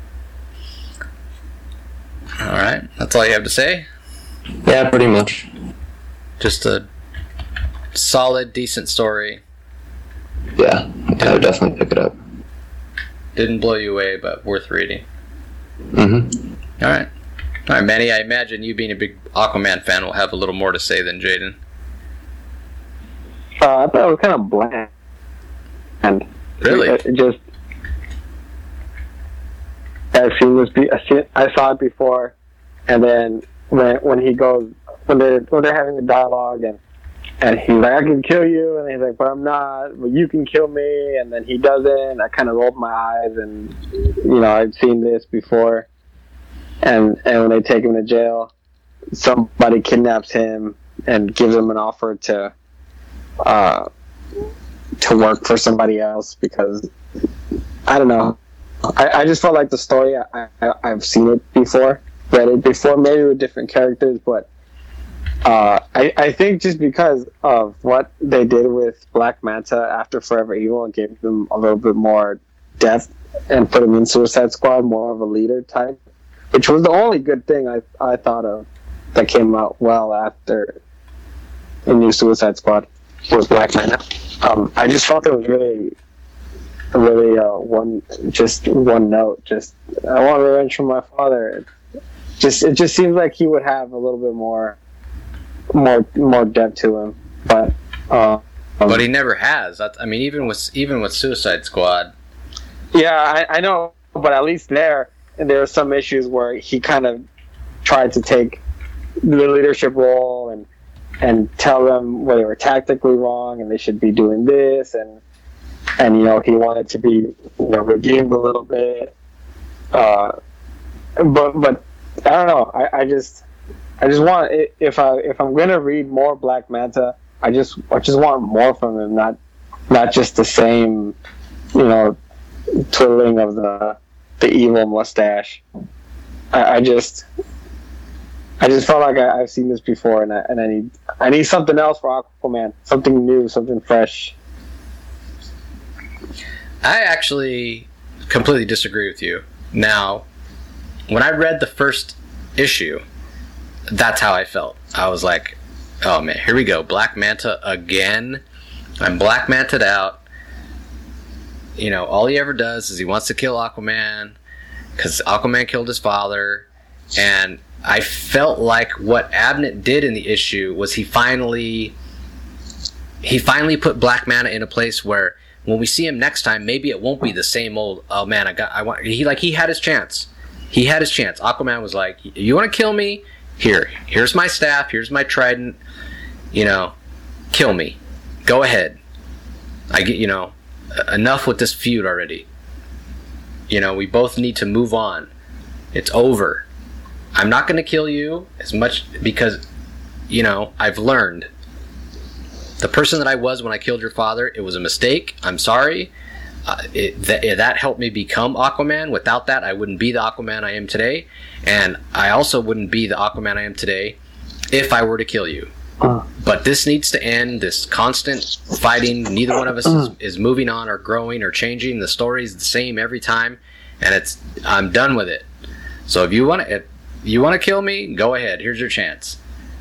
All right, that's all you have to say? Yeah, pretty much. Just a solid, decent story. Yeah, I would definitely pick it up. Didn't blow you away, but worth reading. Mm-hmm. All right. All right, Manny, I imagine you being a big Aquaman fan will have a little more to say than Jaden. Uh, I thought it was kind of bland. And Really? it, it just I've seen this. Be, I, see it, I saw it before, and then when when he goes when they when they're having the dialogue and and he's like, I can kill you, and he's like, but I'm not. But you can kill me, and then he doesn't. I kind of rolled my eyes, and you know I've seen this before. And and when they take him to jail, somebody kidnaps him and gives him an offer to uh, to work for somebody else because I don't know. I, I just felt like the story. I, I I've seen it before, read it before, maybe with different characters, but uh, I I think just because of what they did with Black Manta after Forever Evil and gave him a little bit more depth and put him in Suicide Squad, more of a leader type. Which was the only good thing I I thought of that came out well after the new Suicide Squad was Black Manta. Um, I just felt it was really, really uh, one just one note. Just I want revenge from my father. Just it just seems like he would have a little bit more, more more depth to him. But uh, um, But he never has. That's, I mean, even with even with Suicide Squad. yeah, I, I know. But at least there. And there were some issues where he kind of tried to take the leadership role and and tell them well, they were tactically wrong and they should be doing this, and and you know he wanted to be you know redeemed a little bit. Uh, but but I don't know. I, I just I just want if I if I'm gonna read more Black Manta, I just I just want more from him, not not just the same you know twiddling of the the evil mustache. I, I just I just felt like I, I've seen this before, and I and I need I need something else for Aquaman, something new, something fresh. I actually completely disagree with you. Now, when I read the first issue, that's how I felt. I was like, oh man, here we go. Black Manta again. I'm Black Manta'd out. You know, all he ever does is he wants to kill Aquaman because Aquaman killed his father. And I felt like what Abnett did in the issue was he finally he finally put Black Manta in a place where when we see him next time, maybe it won't be the same old, oh man, I got, I want, he like, he had his chance. He had his chance. Aquaman was like, you want to kill me? Here, here's my staff, here's my trident, you know, kill me. Go ahead. I get, you know, enough with this feud already. You know, we both need to move on. It's over. I'm not going to kill you as much because, you know, I've learned. The person that I was when I killed your father, it was a mistake. I'm sorry. Uh, it, th- that helped me become Aquaman. Without that, I wouldn't be the Aquaman I am today. And I also wouldn't be the Aquaman I am today if I were to kill you. Uh. But this needs to end, this constant fighting. Neither one of us uh. is, is moving on or growing or changing. The story's the same every time. And it's I'm done with it. So if you want to, if you want to kill me, go ahead. Here's your chance.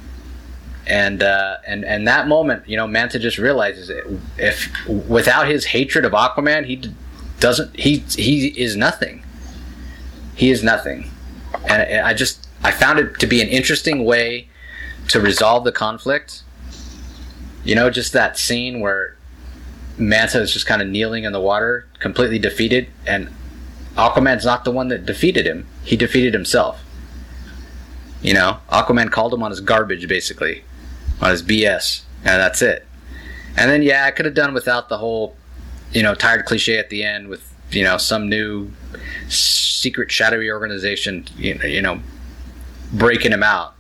And uh, and and that moment, you know, Manta just realizes it. If without his hatred of Aquaman, he d- doesn't. He he is nothing. He is nothing. And I just I found it to be an interesting way to resolve the conflict. You know, just that scene where Manta is just kind of kneeling in the water, completely defeated, and Aquaman's not the one that defeated him. He defeated himself. You know, Aquaman called him on his garbage, basically. On his B S. And that's it. And then, yeah, I could have done without the whole, you know, tired cliche at the end with, you know, some new secret shadowy organization, you know, you know breaking him out.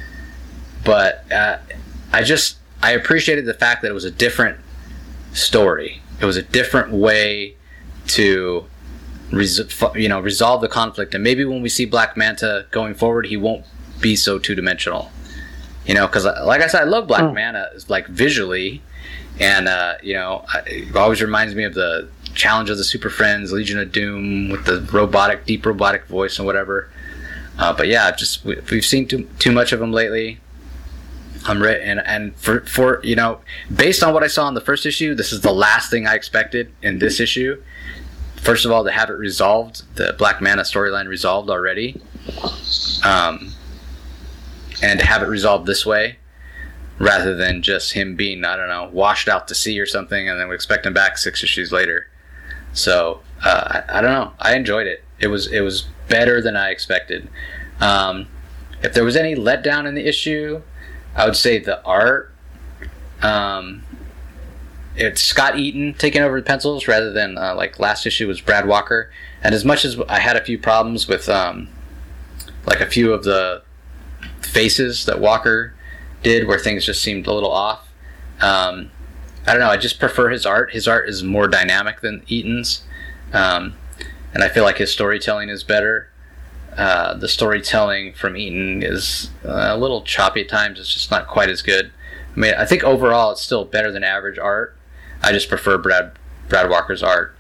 But uh, I just, I appreciated the fact that it was a different story. It was a different way to, res- you know, resolve the conflict. And maybe when we see Black Manta going forward, he won't be so two-dimensional. You know, because like I said, I love Black mm. Manta, like visually, and uh, you know, it always reminds me of the Challenge of the Super Friends, Legion of Doom, with the robotic, deep robotic voice and whatever. Uh, but yeah, I've just we, we've seen too too much of him lately. I'm re- and and for for you know, based on what I saw in the first issue, this is the last thing I expected in this issue. First of all, to have it resolved, the Black Manta storyline resolved already. Um. And to have it resolved this way, rather than just him being, I don't know, washed out to sea or something, and then we expect him back six issues later. So uh, I, I don't know. I enjoyed it. It was it was better than I expected. Um, if there was any letdown in the issue, I would say the art. Um, it's Scott Eaton taking over the pencils rather than uh, like last issue was Brad Walker. And as much as I had a few problems with um, like a few of the faces that Walker did where things just seemed a little off. Um, I don't know. I just prefer his art. His art is more dynamic than Eaton's. Um, and I feel like his storytelling is better. Uh, the storytelling from Eaton is uh, a little choppy at times. It's just not quite as good. I mean, I think overall it's still better than average art. I just prefer Brad Brad Walker's art.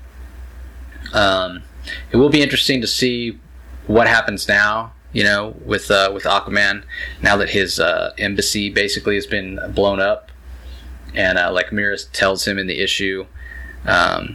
Um, it will be interesting to see what happens now. You know, with uh, with Aquaman, now that his uh, embassy basically has been blown up, and uh, like Mira tells him in the issue, um,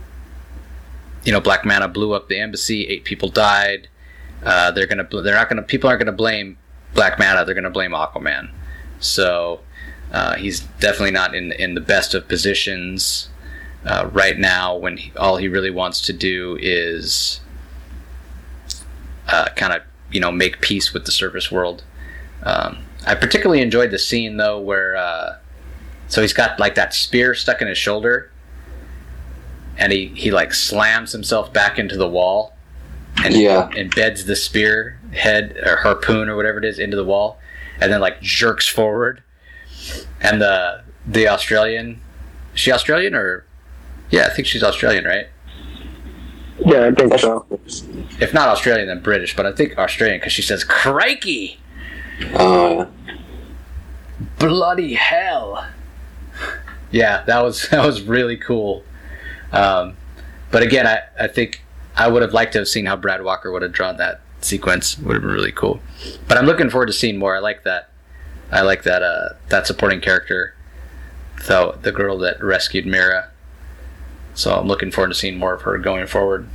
you know, Black Manta blew up the embassy. Eight people died. Uh, they're gonna, they're not gonna, people aren't gonna blame Black Manta. They're gonna blame Aquaman. So uh, he's definitely not in in the best of positions uh, right now. When he, all he really wants to do is uh, kind of, you know, make peace with the surface world. Um, I particularly enjoyed the scene though where uh, so he's got like that spear stuck in his shoulder, and he, he like slams himself back into the wall, and yeah. embeds the spear head or harpoon or whatever it is into the wall, and then like jerks forward, and the the Australian, is she Australian or yeah I think she's Australian, right? Yeah, I think so. If not Australian, then British, but I think Australian because she says "crikey." Oh, yeah. Bloody hell. Yeah, that was that was really cool. Um, but again, I, I think I would have liked to have seen how Brad Walker would have drawn that sequence. Would have been really cool. But I'm looking forward to seeing more. I like that. I like that uh, that supporting character, the, the girl that rescued Mira. So I'm looking forward to seeing more of her going forward.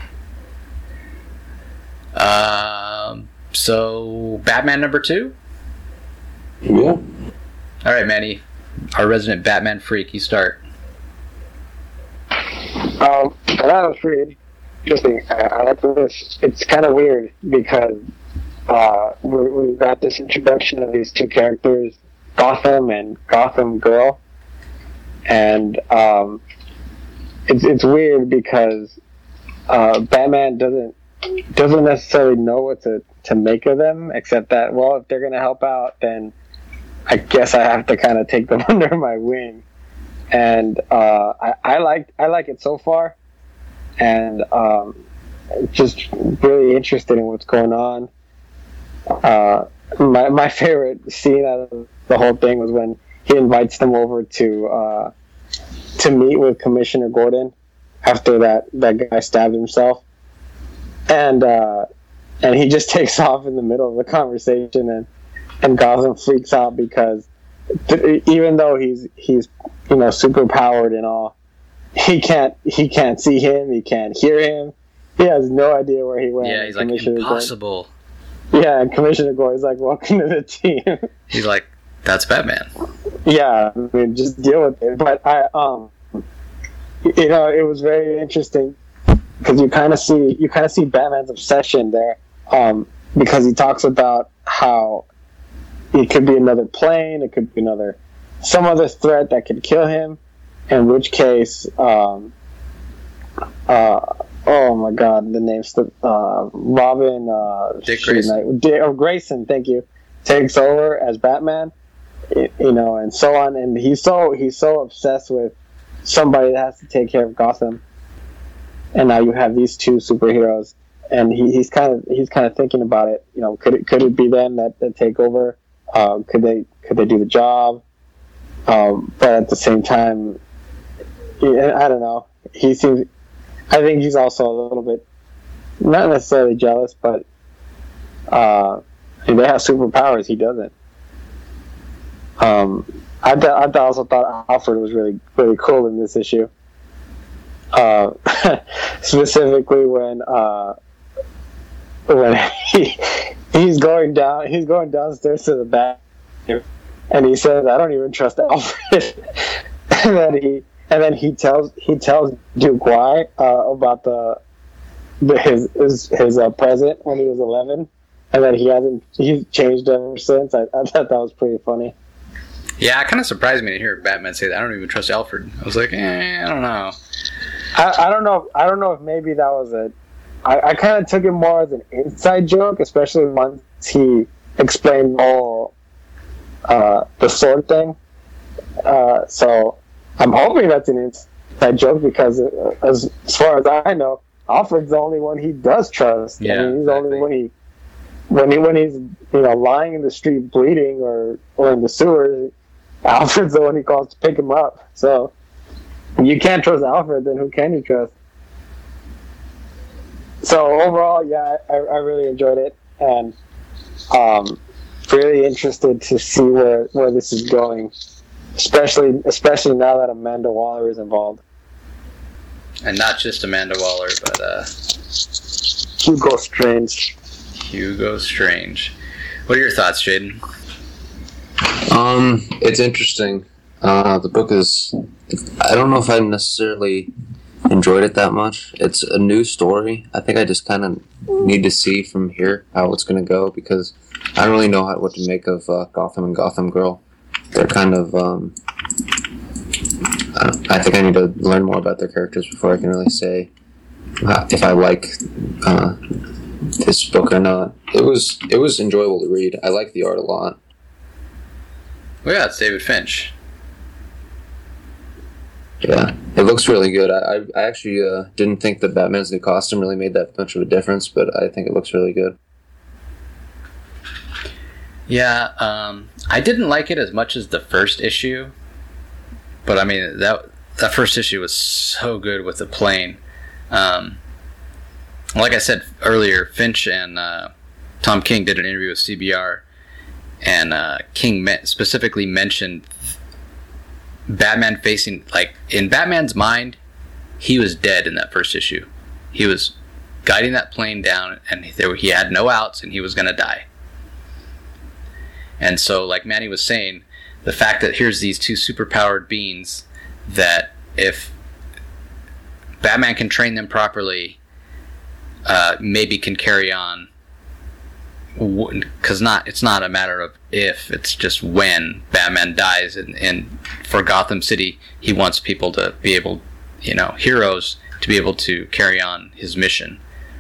Um, so Batman number two? Yeah. All right, Manny, our resident Batman freak, you start. Um, that was pretty interesting. I, I like this. It's kind of weird because uh, we, we've got this introduction of these two characters, Gotham and Gotham Girl, and um, it's it's weird because uh, Batman doesn't doesn't necessarily know what to, to make of them, except that, well, if they're going to help out, then I guess I have to kind of take them under my wing. And uh, I, I like I like it so far, and um, just really interested in what's going on. Uh, my my favorite scene out of the whole thing was when he invites them over to uh, to meet with Commissioner Gordon after that, that guy stabbed himself, and uh, and he just takes off in the middle of the conversation, and and Gotham freaks out because th- even though he's he's you know super powered and all, he can't he can't see him, he can't hear him, he has no idea where he went. Yeah, he's like, impossible. Gordon, yeah, and Commissioner Gordon's like, welcome to the team. He's like, that's Batman. Yeah, I mean, just deal with it. But I, um, you know, it was very interesting because you kind of see you kind of see Batman's obsession there, um, because he talks about how it could be another plane, it could be another some other threat that could kill him. In which case, um, uh, oh my God, the name's uh, Robin, uh, Dick Grayson. Dick, oh, Grayson, thank you, takes over as Batman. It, you know, and so on, and he's so he's so obsessed with somebody that has to take care of Gotham, and now you have these two superheroes, and he, he's kind of he's kind of thinking about it. You know, could it could it be them that, that take over? Uh, could they could they do the job? Um, but at the same time, I don't know. He seems. I think he's also a little bit not necessarily jealous, but uh, they have superpowers. He doesn't. Um, I, th- I also thought Alfred was really really cool in this issue. Uh, specifically when uh, when he he's going down he's going downstairs to the bathroom, and he says, "I don't even trust Alfred." and then he and then he tells he tells Duke why uh, about the, the his his, his uh, present when he was eleven, and then he hasn't he's changed ever since. I, I thought that was pretty funny. Yeah, it kind of surprised me to hear Batman say that. I don't even trust Alfred. I was like, eh, I don't know. I, I don't know. I don't know if maybe that was a. I, I kind of took it more as an inside joke, especially once he explained all uh, the sword thing. Uh, so I'm hoping that's an inside joke because, uh, as, as far as I know, Alfred's the only one he does trust. Yeah, I mean, he's exactly. the only one he when he when he's you know lying in the street bleeding or or in the sewers. Alfred's the one he calls to pick him up. So you can't trust Alfred, then who can you trust? So overall, yeah, I, I really enjoyed it, and um, really interested to see where, where this is going, especially especially now that Amanda Waller is involved. And not just Amanda Waller, but uh, Hugo Strange. Hugo Strange. What are your thoughts, Jaden? Um, it's interesting. Uh, the book is. I don't know if I necessarily enjoyed it that much. It's a new story. I think I just kind of need to see from here how it's going to go because I don't really know how, what to make of uh, Gotham and Gotham Girl. They're kind of. Um, I, don't, I think I need to learn more about their characters before I can really say uh, if I like uh, this book or not. It was it was enjoyable to read. I like the art a lot. Well, yeah, it's David Finch. Yeah, it looks really good. I I, I actually uh, didn't think that Batman's new costume really made that much of a difference, but I think it looks really good. Yeah, um, I didn't like it as much as the first issue, but I mean that that first issue was so good with the plane. Um, like I said earlier, Finch and uh, Tom King did an interview with C B R, and uh, King me- specifically mentioned Batman facing, like, in Batman's mind, he was dead in that first issue. He was guiding that plane down, and there, he had no outs, and he was going to die. And so, like Manny was saying, the fact that here's these two superpowered beings that if Batman can train them properly, uh, maybe can carry on, because not it's not a matter of if, it's just when Batman dies. And, and for Gotham City, he wants people to be able, you know, heroes to be able to carry on his mission.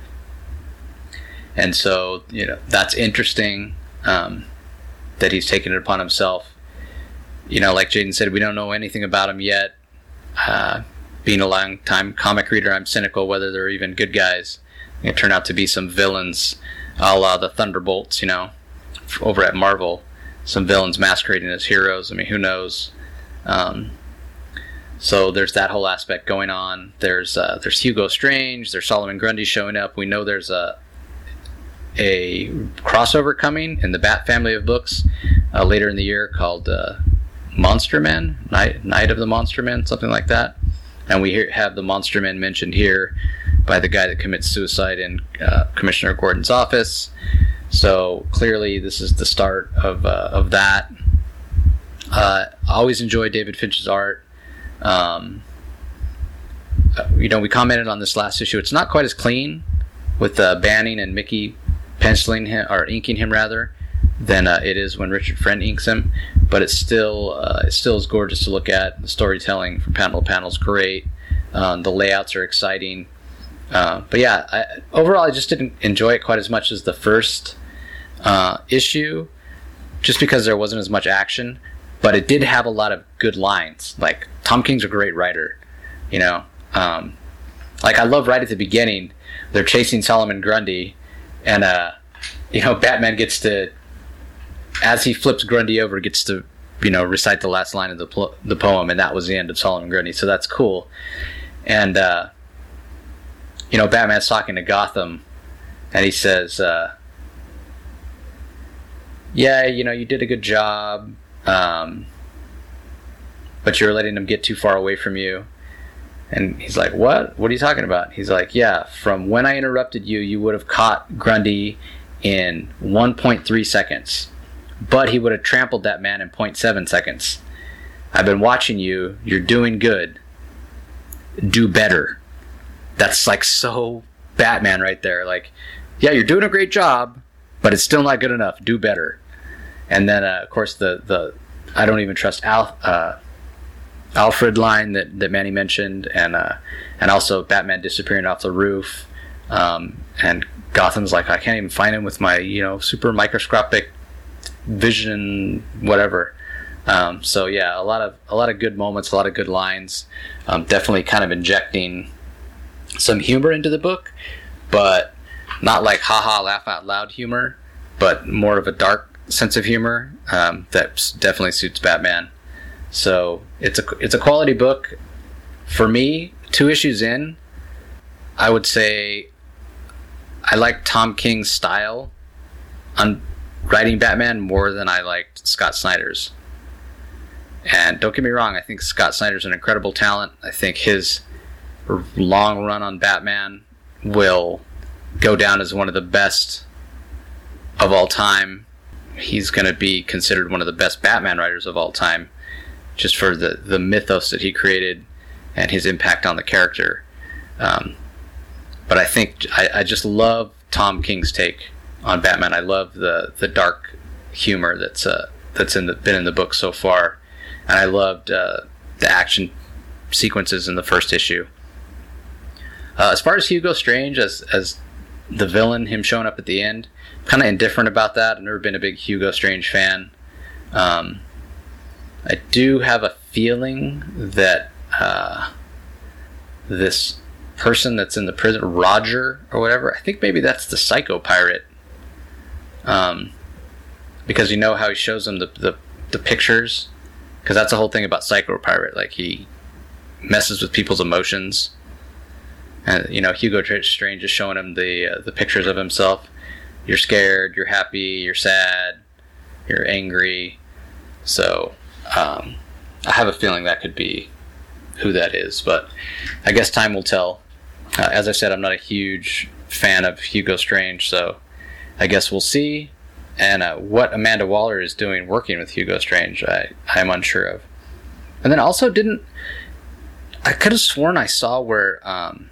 And so, you know, that's interesting. Um, that he's taken it upon himself. You know, like Jaden said, we don't know anything about him yet. Uh, being a long time comic reader, I'm cynical whether they're even good guys. They turn out to be some villains, a la the Thunderbolts, you know, over at Marvel. Some villains masquerading as heroes. I mean, who knows? Um, so there's that whole aspect going on. There's uh, there's Hugo Strange. There's Solomon Grundy showing up. We know there's a a crossover coming in the Bat family of books uh, later in the year called uh, Monster Men, Night, Night of the Monster Men, something like that. And we hear, have the Monster Men mentioned here by the guy that commits suicide in uh, Commissioner Gordon's office. So clearly this is the start of uh, of that. Uh, I always enjoy David Finch's art. Um, you know, we commented on this last issue. It's not quite as clean with uh, Banning and Mickey penciling him, or inking him rather, than uh, it is when Richard Friend inks him, but it's still uh, it still is gorgeous to look at. The storytelling from panel to panel is great. Um, the layouts are exciting. Uh, but yeah, I, overall, I just didn't enjoy it quite as much as the first uh, issue, just because there wasn't as much action. But it did have a lot of good lines. Like, Tom King's a great writer, you know. Um, like, I love right at the beginning, they're chasing Solomon Grundy, and uh, you know, Batman gets to, as he flips Grundy over, gets to, you know, recite the last line of the pl- the poem, and that was the end of Solomon Grundy. So that's cool. And uh, you know, Batman's talking to Gotham, and he says, uh, "Yeah, you know, you did a good job, um, but you're letting them get too far away from you." And he's like, what? What are you talking about? He's like, yeah, from when I interrupted you, you would have caught Grundy in one point three seconds. But he would have trampled that man in zero point seven seconds. I've been watching you. You're doing good. Do better. That's like so Batman right there. Like, yeah, you're doing a great job, but it's still not good enough. Do better. And then, uh, of course, the, the I don't even trust Al... Uh, Alfred line that, that Manny mentioned, and uh, and also Batman disappearing off the roof, um, and Gotham's like, I can't even find him with my, you know, super microscopic vision, whatever. Um, so yeah, a lot of a lot of good moments, a lot of good lines. Um, definitely kind of injecting some humor into the book, but not like haha laugh out loud humor, but more of a dark sense of humor um, that definitely suits Batman. So it's a it's a quality book. For me, two issues in, I would say I like Tom King's style on writing Batman more than I liked Scott Snyder's. And don't get me wrong, I think Scott Snyder's an incredible talent. I think his long run on Batman will go down as one of the best of all time. He's going to be considered one of the best Batman writers of all time, just for the, the mythos that he created and his impact on the character. Um, but I think I, I just love Tom King's take on Batman. I love the the dark humor that's uh, that's in the been in the book so far, and I loved uh, the action sequences in the first issue. Uh, as far as Hugo Strange as as the villain, him showing up at the end, kind of indifferent about that. I've never been a big Hugo Strange fan. Um, I do have a feeling that uh, this person that's in the prison, Roger or whatever, I think maybe that's the Psycho Pirate. Um, because you know how he shows them the the, the pictures, because that's the whole thing about Psycho Pirate. Like, he messes with people's emotions, and you know Hugo Strange is showing him the uh, the pictures of himself. You're scared, you're happy, you're sad, you're angry. So um, I have a feeling that could be who that is, but I guess time will tell. Uh, as I said, I'm not a huge fan of Hugo Strange, so I guess we'll see. And uh, what Amanda Waller is doing working with Hugo Strange, I, I'm unsure of. And then also didn't... I could have sworn I saw where, um,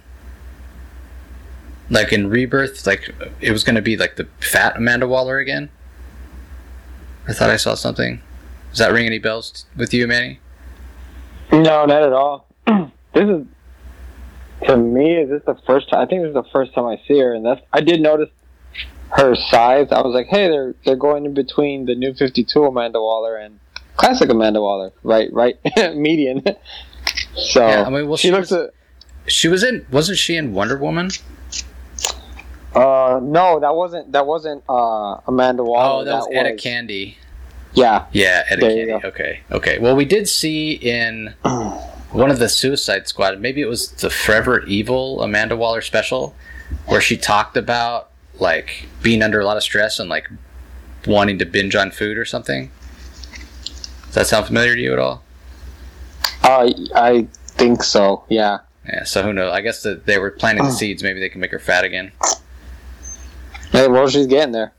like in Rebirth, like it was going to be like the fat Amanda Waller again. I thought I saw something. Does that ring any bells with you, Manny? No, not at all. This is, to me, is this the first time? I think this is the first time I see her, and that's. I did notice her size. I was like, hey, they're they're going in between the New fifty-two Amanda Waller and classic Amanda Waller, right? Right, median. So yeah, I mean, well, she, she looks. looks. A, she was in. Wasn't she in Wonder Woman? Uh, no, that wasn't. That wasn't uh Amanda Waller. Oh, that, that was Etta was, Candy. Yeah. Yeah, Etta Candy. Okay, okay. Well, we did see in one of the Suicide Squad, maybe it was the Forever Evil Amanda Waller special, where she talked about like being under a lot of stress and like wanting to binge on food or something. Does that sound familiar to you at all? Uh, I think so. Yeah. Yeah. So who knows? I guess that they were planting the seeds. Maybe they can make her fat again. Hey, well, she's getting there.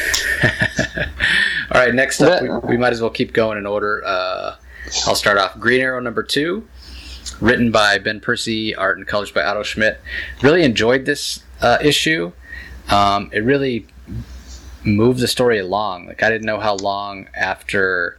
All right, next up, we, we might as well keep going in order. Uh, I'll start off. Green Arrow number two, written by Ben Percy, art and colors by Otto Schmidt. Really enjoyed this uh, issue. Um, it really moved the story along. Like, I didn't know how long after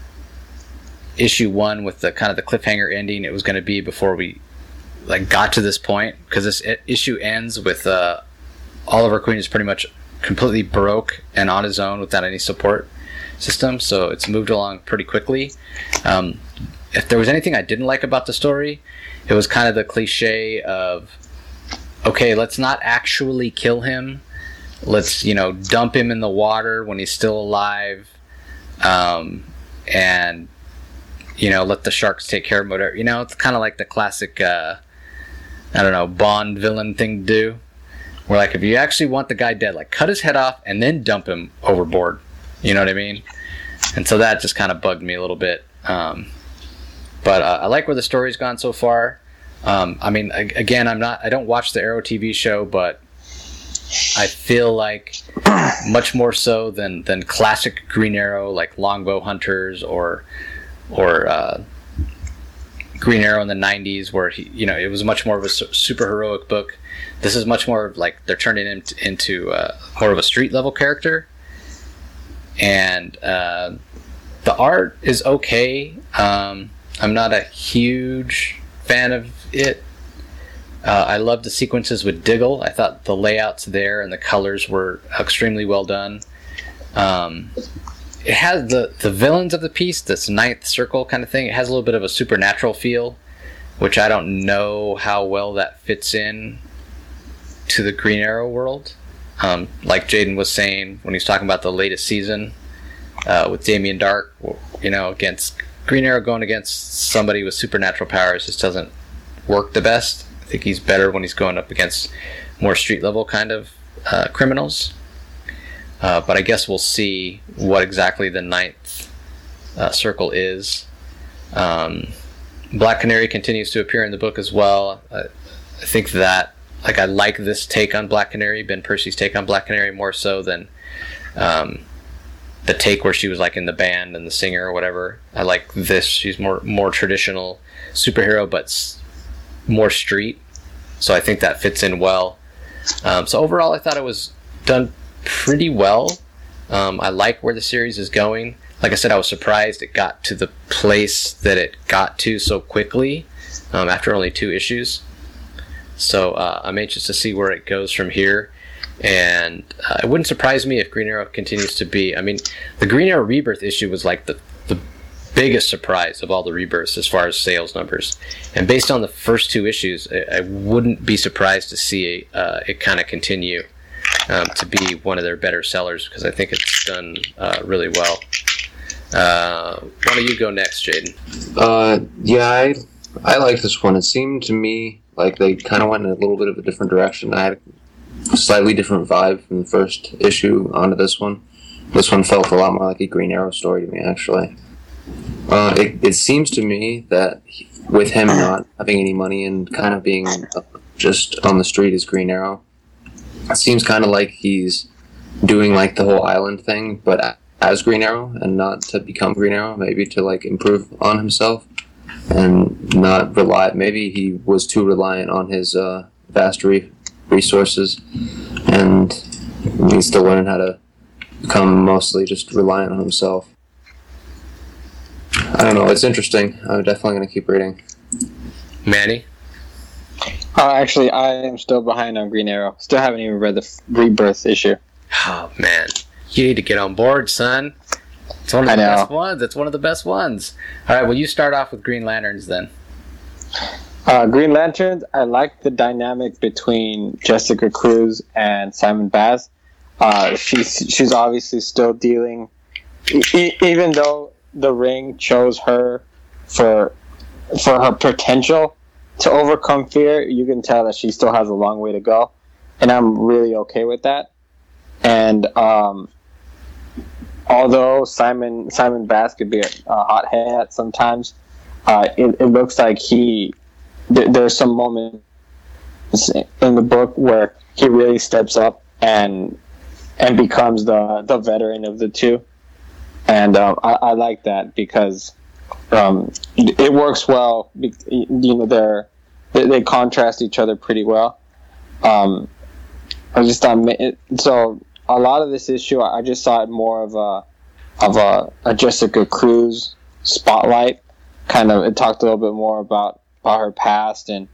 issue one with the kind of the cliffhanger ending it was going to be before we like got to this point, because this I- issue ends with uh, Oliver Queen is pretty much completely broke and on his own without any support system, so it's moved along pretty quickly. Um, if there was anything I didn't like about the story, it was kind of the cliche of, okay, let's not actually kill him, let's, you know, dump him in the water when he's still alive, um, and, you know, let the sharks take care of whatever. You know, it's kind of like the classic, uh, I don't know, Bond villain thing to do. Where, like, if you actually want the guy dead, like, cut his head off and then dump him overboard. You know what I mean? And so that just kind of bugged me a little bit. Um, but uh, I like where the story's gone so far. Um, I mean, I, again, I'm not, I don't watch the Arrow T V show, but I feel like much more so than, than classic Green Arrow, like Longbow Hunters or, or, uh, Green Arrow in the nineties, where he, you know, it was much more of a super heroic book. This is much more like they're turning him t- into uh, more of a street level character, and uh, the art is okay. Um, I'm not a huge fan of it. Uh, I love the sequences with Diggle. I thought the layouts there and the colors were extremely well done. Um, it has the, the villains of the piece, this ninth circle kind of thing. It has a little bit of a supernatural feel, which I don't know how well that fits in to the Green Arrow world. Um, like Jaden was saying when he's talking about the latest season uh, with Damien Dark, you know, against Green Arrow going against somebody with supernatural powers just doesn't work the best. I think he's better when he's going up against more street level kind of uh, criminals. Uh, but I guess we'll see what exactly the ninth uh, circle is. Um, Black Canary continues to appear in the book as well. I, I think that, like, I like this take on Black Canary, Ben Percy's take on Black Canary, more so than um, the take where she was like in the band and the singer or whatever. I like this. She's more more traditional superhero, but s- more street. So I think that fits in well. Um, so overall, I thought it was done pretty well. Um, I like where the series is going. Like I said, I was surprised it got to the place that it got to so quickly um, after only two issues. So uh, I'm anxious to see where it goes from here. And uh, it wouldn't surprise me if Green Arrow continues to be... I mean, the Green Arrow Rebirth issue was like the, the biggest surprise of all the rebirths as far as sales numbers. And based on the first two issues, I, I wouldn't be surprised to see uh, it kind of continue um, to be one of their better sellers, because I think it's done uh, really well. Uh, why don't you go next, Jaden? Uh, yeah, I I like this one. It seemed to me like they kind of went in a little bit of a different direction. I had a slightly different vibe from the first issue onto this one. This one felt a lot more like a Green Arrow story to me, actually. Uh, it, it seems to me that with him not having any money and kind of being just on the street as Green Arrow, it seems kind of like he's doing like the whole island thing, but as Green Arrow, and not to become Green Arrow, maybe to like improve on himself and not rely. Maybe he was too reliant on his uh, vast re- resources, and he's still learning how to become mostly just reliant on himself. I don't know. It's interesting. I'm definitely going to keep reading. Manny? Uh, actually, I am still behind on Green Arrow. Still haven't even read the f- Rebirth issue. Oh, man. You need to get on board, son. It's one of the best ones. It's one of the best ones. All right, well, you start off with Green Lanterns then. Uh, Green Lanterns, I like the dynamic between Jessica Cruz and Simon Baz. Uh, she's, she's obviously still dealing, e- even though the Ring chose her for for her potential to overcome fear, you can tell that she still has a long way to go, and I'm really okay with that. And um, although Simon Simon Baz could be a, a hothead sometimes, uh, it, it looks like he th- there's some moments in the book where he really steps up and and becomes the the veteran of the two. And um, I, I like that because um, it works well. You know, they're, they they contrast each other pretty well. Um, I just um, it, so a lot of this issue, I just saw it more of a of a, a Jessica Cruz spotlight. Kind of, it talked a little bit more about, about her past and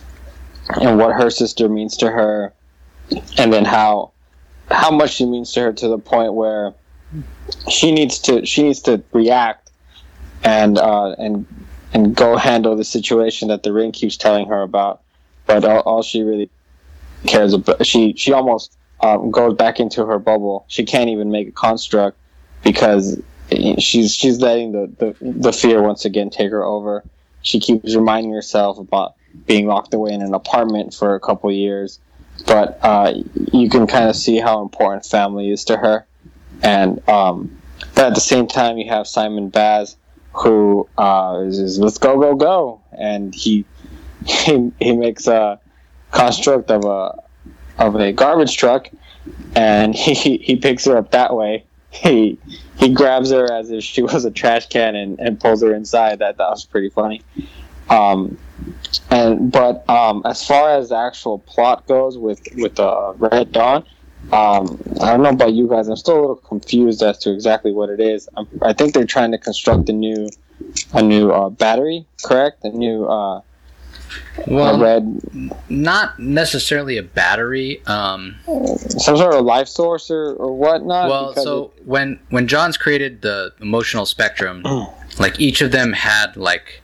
and what her sister means to her, and then how how much she means to her, to the point where she needs to she needs to react and uh, and and go handle the situation that the Ring keeps telling her about. But all, all she really cares about, she she almost um, goes back into her bubble. She can't even make a construct because she's she's letting the, the, the fear once again take her over. She keeps reminding herself about being locked away in an apartment for a couple years. But uh, you can kind of see how important family is to her. And um, but at the same time, you have Simon Baz, who uh, is, is let's go, go, go, and he he he makes a construct of a of a garbage truck, and he he picks her up that way. He he grabs her as if she was a trash can and, and pulls her inside. That that was pretty funny. Um, and but um, as far as the actual plot goes with with uh, Red Dawn. Um, I don't know about you guys. I'm still a little confused as to exactly what it is. I'm, I think they're trying to construct a new, a new uh, battery. Correct? A new, uh, well, a red. Not necessarily a battery. Um, some sort of life source or, or whatnot. Well, so it, when when Johns created the emotional spectrum, like each of them had like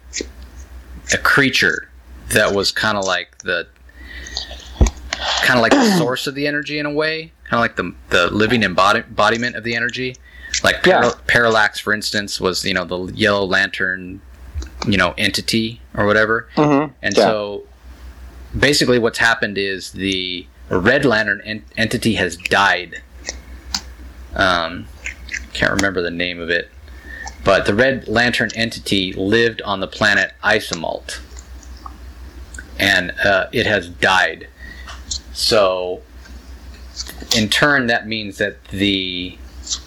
a creature that was kind of like the. kind of like the source of the energy in a way, kind of like the the living embody- embodiment of the energy. Like Par- yeah. Parallax, for instance, was, you know, the Yellow Lantern, you know, entity or whatever. Mm-hmm. And yeah. so basically what's happened is the Red Lantern en- entity has died. Um, can't remember the name of it, but the Red Lantern entity lived on the planet Isomalt, and uh, it has died. So, in turn, that means that the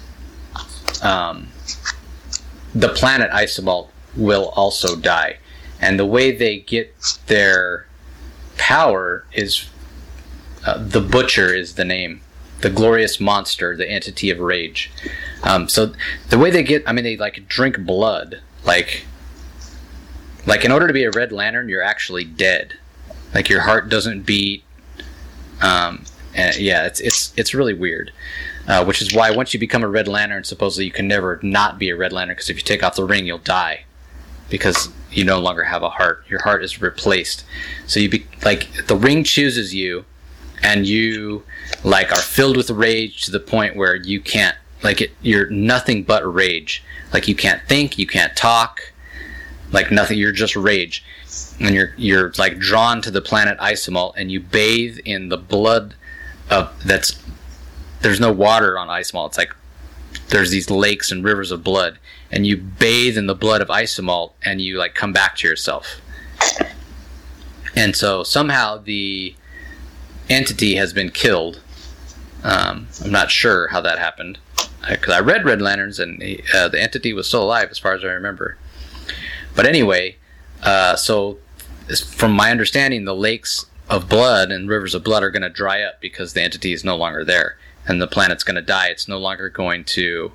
um, the planet Isomalt will also die, and the way they get their power is uh, the Butcher is the name the glorious monster, the entity of rage. Um, so the way they get, I mean, they like drink blood. Like, like in order to be a Red Lantern, you're actually dead. Like your heart doesn't beat. Um, and yeah, it's it's it's really weird. Uh, which is why once you become a Red Lantern, supposedly you can never not be a Red Lantern, because if you take off the ring, you'll die, because you no longer have a heart. Your heart is replaced. So you be like the ring chooses you, and you like are filled with rage to the point where you can't like it. You're nothing but rage. Like you can't think, you can't talk, like nothing. You're just rage, and you're you're like drawn to the planet Isomalt, and you bathe in the blood of that's. There's no water on Isomalt. It's like there's these lakes and rivers of blood, and you bathe in the blood of Isomalt, and you like come back to yourself. And so somehow the entity has been killed. Um, I'm not sure how that happened, because I, I read Red Lanterns, and uh, the entity was still alive, as far as I remember. But anyway, uh, so from my understanding, the lakes of blood and rivers of blood are going to dry up because the entity is no longer there. And the planet's going to die. It's no longer going to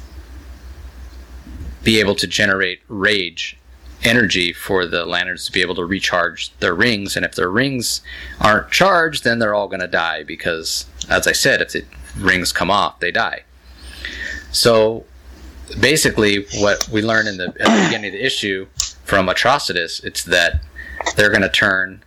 be able to generate rage energy for the lanterns to be able to recharge their rings. And if their rings aren't charged, then they're all going to die because, as I said, if the rings come off, they die. So basically what we learn in the, at the beginning of the issue from Atrocitus, it's that they're going to turn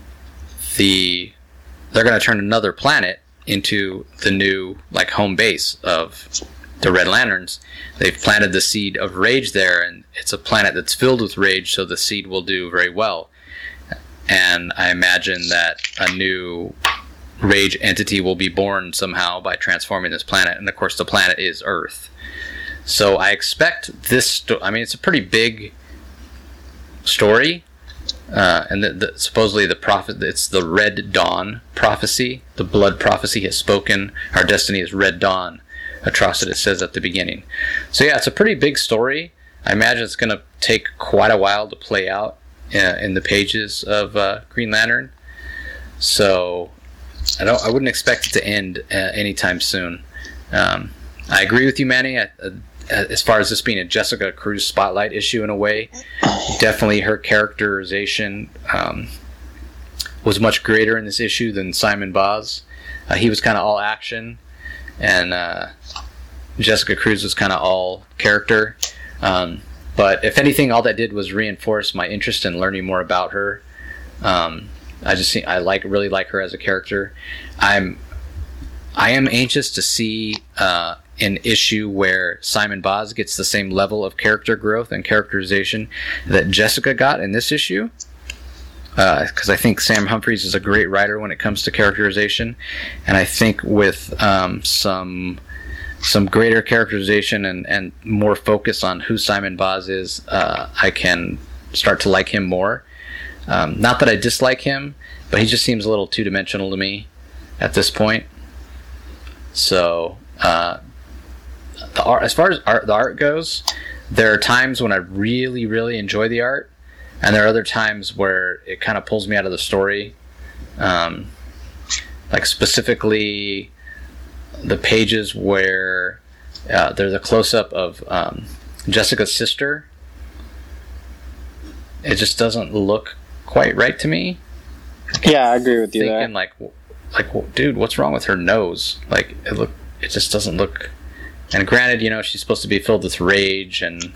the they're going to turn another planet into the new like home base of the Red Lanterns. They've planted the seed of rage there, and it's a planet that's filled with rage, so the seed will do very well. And I imagine that a new rage entity will be born somehow by transforming this planet, and of course the planet is Earth. So I expect this sto- I mean, it's a pretty big story. Uh, and the, the, supposedly the prophet, it's the Red Dawn prophecy. The blood prophecy has spoken. Our destiny is Red Dawn. Atrocitus says at the beginning. So yeah, it's a pretty big story. I imagine it's going to take quite a while to play out uh, in the pages of uh, Green Lantern. So I don't. I wouldn't expect it to end uh, anytime soon. Um, I agree with you, Manny. I, uh, as far as this being a Jessica Cruz spotlight issue in a way, definitely her characterization um, was much greater in this issue than Simon Baz. Uh, he was kind of all action, and uh, Jessica Cruz was kind of all character. Um, but if anything, all that did was reinforce my interest in learning more about her. Um, I just I like really like her as a character. I'm I am anxious to see uh, an issue where Simon Baz gets the same level of character growth and characterization that Jessica got in this issue. Because uh, I think Sam Humphries is a great writer when it comes to characterization, and I think with um, some some greater characterization and, and more focus on who Simon Baz is, uh, I can start to like him more. Um, not that I dislike him, but he just seems a little two-dimensional to me at this point. So, uh, the art, as far as art, the art goes, there are times when I really, really enjoy the art, and there are other times where it kind of pulls me out of the story. Um, like specifically, the pages where uh, there's a close-up of um, Jessica's sister. It just doesn't look quite right to me. Yeah, I agree with you Thinking there. like, like, well, dude, what's wrong with her nose? Like, it look, it just doesn't look. And granted, you know, she's supposed to be filled with rage, and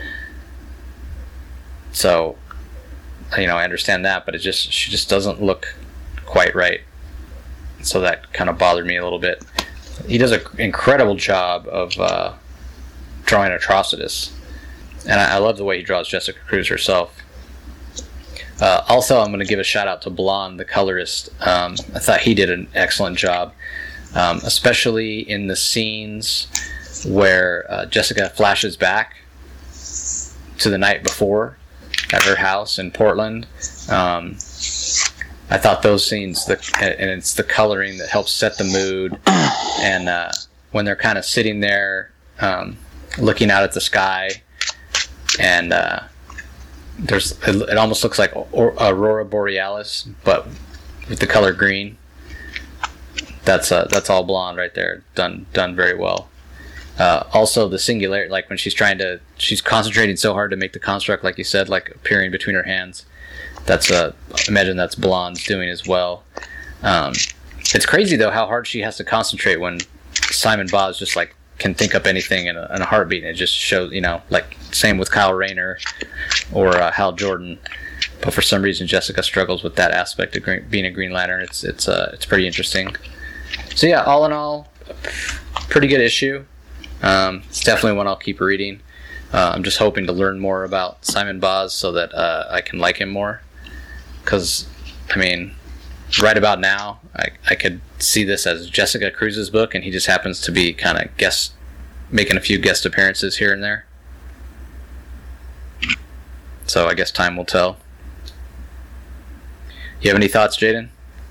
so, you know, I understand that, but it just, she just doesn't look quite right. So that kind of bothered me a little bit. He does an incredible job of uh, drawing Atrocitus, and I, I love the way he draws Jessica Cruz herself. Uh, also, I'm going to give a shout out to Blonde, the colorist. Um, I thought he did an excellent job, um, especially in the scenes where uh, Jessica flashes back to the night before at her house in Portland. Um, I thought those scenes, the, and it's the coloring that helps set the mood. And uh, when they're kind of sitting there um, looking out at the sky, and uh, there's it, it almost looks like Aurora Borealis, but with the color green. that's uh, that's all blonde right there. Done done very well. Uh, also, the singularity, like when she's trying to, she's concentrating so hard to make the construct, like you said, like appearing between her hands. That's uh, imagine that's Blonde's doing as well. Um, it's crazy though how hard she has to concentrate when Simon Boz just like can think up anything in a, in a heartbeat, and it just shows, you know, like same with Kyle Rayner or uh, Hal Jordan. But for some reason, Jessica struggles with that aspect of green, being a Green Lantern. It's it's uh, it's pretty interesting. So yeah, all in all, pretty good issue. Um, it's definitely one I'll keep reading. Uh, I'm just hoping to learn more about Simon Boz so that uh, I can like him more. Because, I mean, right about now, I, I could see this as Jessica Cruz's book, and he just happens to be kind of guest, making a few guest appearances here and there. So I guess time will tell. You have any thoughts, Jaden?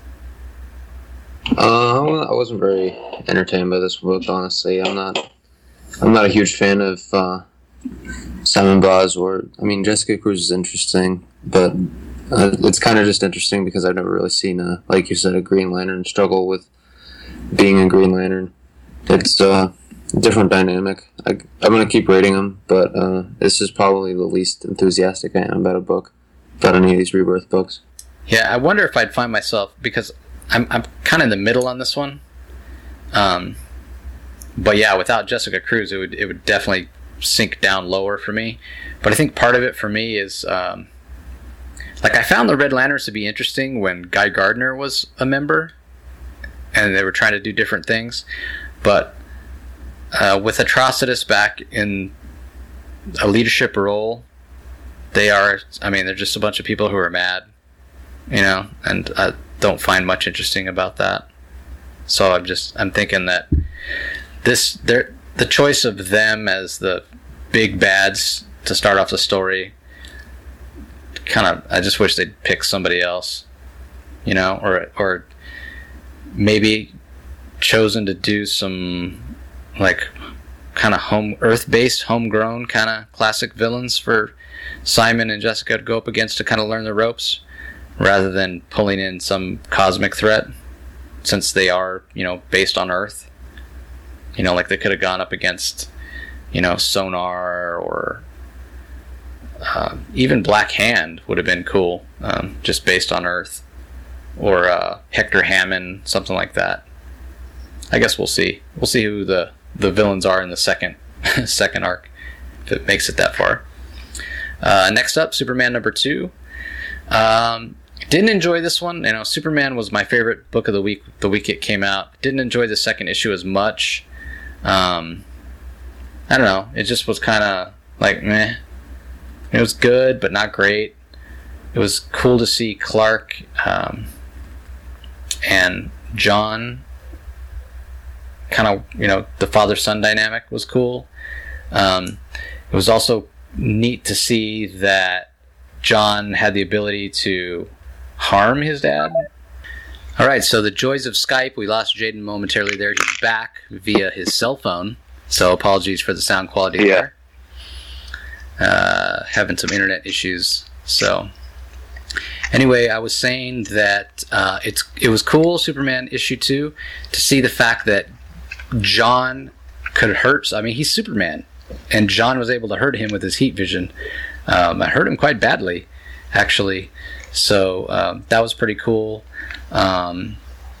Uh, I wasn't very entertained by this book, honestly. I'm not. I'm not a huge fan of uh, Simon Boz, or I mean, Jessica Cruz is interesting, but uh, it's kind of just interesting because I've never really seen a, like you said, a Green Lantern struggle with being a Green Lantern. It's uh, a different dynamic. I, I'm gonna keep reading them, but uh, this is probably the least enthusiastic I am about a book, about any of these Rebirth books. Yeah, I wonder if I'd find myself, because I'm I'm kind of in the middle on this one. Um, but yeah, without Jessica Cruz, it would it would definitely sink down lower for me. But I think part of it for me is, um, like I found the Red Lanterns to be interesting when Guy Gardner was a member, and they were trying to do different things. But uh, with Atrocitus back in a leadership role, they are, I mean, they're just a bunch of people who are mad, you know, and I don't find much interesting about that. So I'm just, I'm thinking that this, they're, the choice of them as the big bads to start off the story, kind of, I just wish they'd pick somebody else, you know, or or maybe chosen to do some like kind of home Earth-based, homegrown kind of classic villains for Simon and Jessica to go up against to kind of learn the ropes, rather than pulling in some cosmic threat, since they are, you know, based on Earth. You know, like they could have gone up against, you know, Sonar, or uh, even Black Hand would have been cool, um, just based on Earth, or uh, Hector Hammond, something like that. I guess we'll see. We'll see who the, the villains are in the second second arc, if it makes it that far. Uh, next up, Superman number two. Um, didn't enjoy this one. You know, Superman was my favorite book of the week the week it came out. Didn't enjoy the second issue as much. Um, I don't know. It just was kind of like meh. It was good, but not great. It was cool to see Clark um, and John. Kind of, you know, the father-son dynamic was cool. Um, it was also neat to see that John had the ability to harm his dad. All right, so the joys of Skype. We lost Jaden momentarily there. He's back via his cell phone, so apologies for the sound quality Yeah. there. Uh, having some internet issues. So anyway, I was saying that uh, it's it was cool, Superman issue two, to see the fact that John could hurt. I mean, he's Superman, and John was able to hurt him with his heat vision. Um, I hurt him quite badly, actually. So um, that was pretty cool. Um,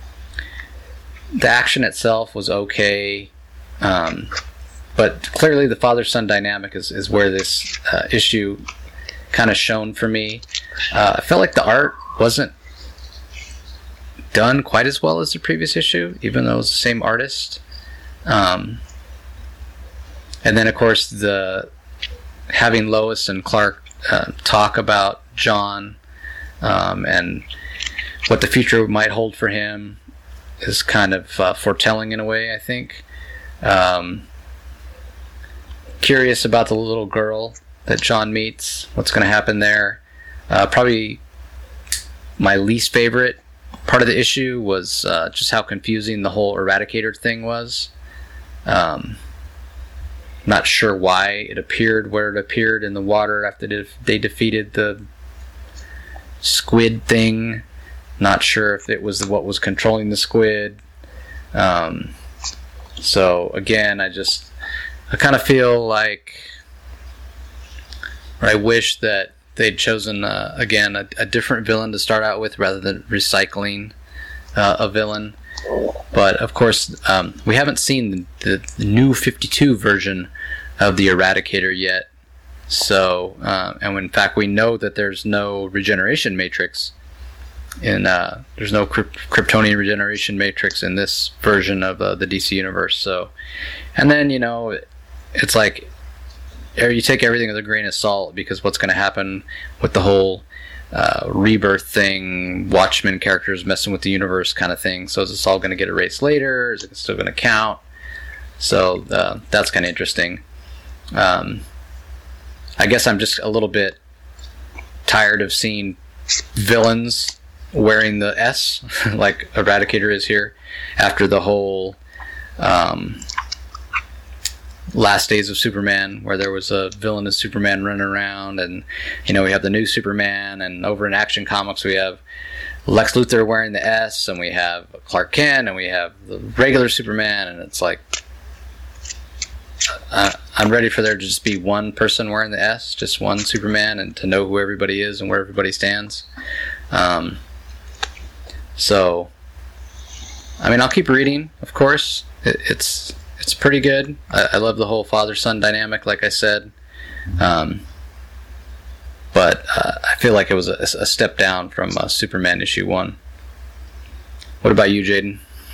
the action itself was okay, um, but clearly the father-son dynamic is, is where this uh, issue kind of shone for me. Uh, I felt like the art wasn't done quite as well as the previous issue, even though it was the same artist. Um, and then, of course, the having Lois and Clark uh, talk about John um, and what the future might hold for him is kind of uh, foretelling in a way, I think. Um, curious about the little girl that John meets, what's going to happen there. Uh, probably my least favorite part of the issue was uh, just how confusing the whole Eradicator thing was. Um, not sure why it appeared where it appeared in the water after they, they defeated the squid thing. Not sure if it was what was controlling the squid. Um, so again, I just I kind of feel like, or I wish that they'd chosen uh, again a, a different villain to start out with rather than recycling uh, a villain. But of course, um, we haven't seen the, the new fifty-two version of the Eradicator yet. So, uh, and in fact, we know that there's no regeneration matrix in uh, there's no Kryp- Kryptonian regeneration matrix in this version of uh, the D C universe. So, and then you know, it's like you take everything with a grain of salt, because what's going to happen with the whole uh, rebirth thing, Watchmen characters messing with the universe kind of thing. So is this all going to get erased later? Is it still going to count? So uh, that's kind of interesting. Um, I guess I'm just a little bit tired of seeing villains wearing the S like Eradicator is here, after the whole um, Last Days of Superman, where there was a villainous Superman running around, and you know, we have the new Superman, and over in Action Comics we have Lex Luthor wearing the S, and we have Clark Kent, and we have the regular Superman, and it's like uh, I'm ready for there to just be one person wearing the S, just one Superman, and to know who everybody is and where everybody stands. Um, so, I mean, I'll keep reading, of course. It, it's It's pretty good. I, I love the whole father-son dynamic, like I said. Um, but uh, I feel like it was a, a step down from uh, Superman issue one. What about you, Jaden?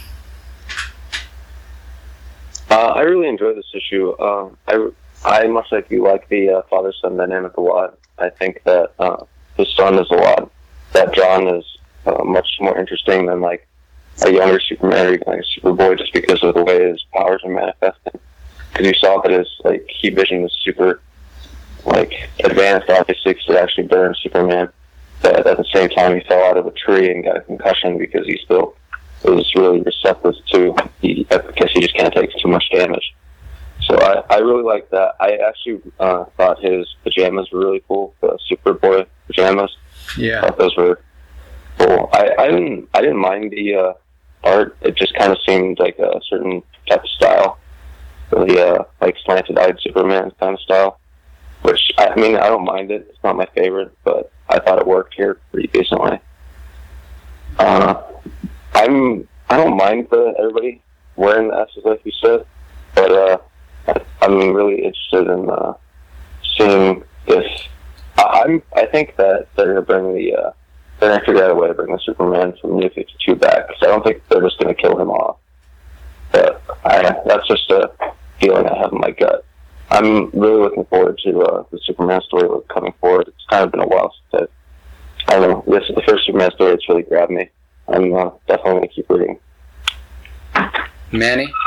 Uh, I really enjoyed this issue. Uh, I, I much like you, like the uh, father-son dynamic a lot. I think that uh, his son is a lot. That John is uh, much more interesting than, like, a younger Superman or even like a Superboy, just because of the way his powers are manifesting. Because you saw that his like heat vision was super like advanced, obviously, because it actually burned Superman. But at the same time, he fell out of a tree and got a concussion because he still was really receptive to he, because he just can't take too much damage. So I, I really like that. I actually uh, thought his pajamas were really cool, the Superboy pajamas. Yeah, I thought those were cool. I, I didn't I didn't mind the uh, art. It just kind of seemed like a certain type of style, really uh, like slanted-eyed Superman kind of style. Which I mean, I don't mind it. It's not my favorite, but I thought it worked here pretty decently. Uh, I'm I don't mind the everybody wearing the S's like you said, but uh, I, I'm really interested in uh, seeing if I, I'm. I think that they're gonna bring the. Uh, They're going to figure out a way to bring the Superman from New fifty-two back, because I don't think they're just going to kill him off. But I, that's just a feeling I have in my gut. I'm really looking forward to uh, the Superman story coming forward. It's kind of been a while since I, I don't know, this is the first Superman story that's really grabbed me. I'm uh, definitely going to keep reading. Manny?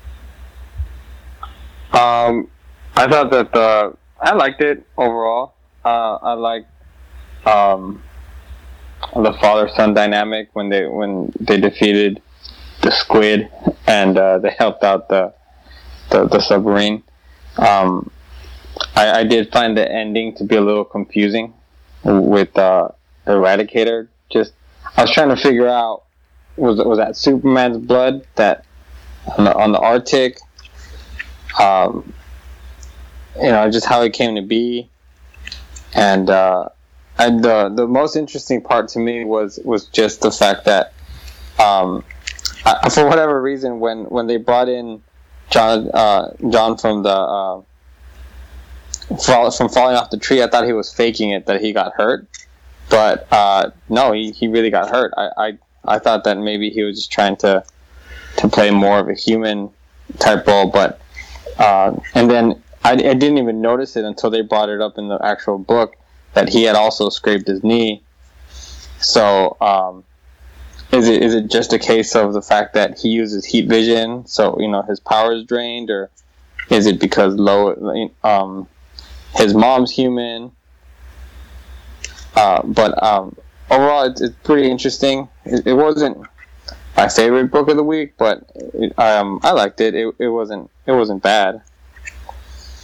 Um, I thought that the I liked it overall. Uh, I liked um. the father-son dynamic when they when they defeated the Squid and uh, they helped out the the, the submarine. Um, I, I did find the ending to be a little confusing with uh, Eradicator. Just I was trying to figure out was was that Superman's blood that on the, on the Arctic? Um, you know, just how it came to be, and. Uh, And the the most interesting part to me was, was just the fact that, um, I, for whatever reason, when, when they brought in John uh, John from the uh, fall, from falling off the tree, I thought he was faking it, that he got hurt, but uh, no, he, he really got hurt. I, I I thought that maybe he was just trying to to play more of a human type role, but uh, and then I, I didn't even notice it until they brought it up in the actual book, that he had also scraped his knee. So, um, is it is it just a case of the fact that he uses heat vision, so you know his power is drained, or is it because low um, his mom's human? Uh, but um, overall, it's, it's pretty interesting. It, it wasn't my favorite book of the week, but it, um, I liked it. It it wasn't it wasn't bad.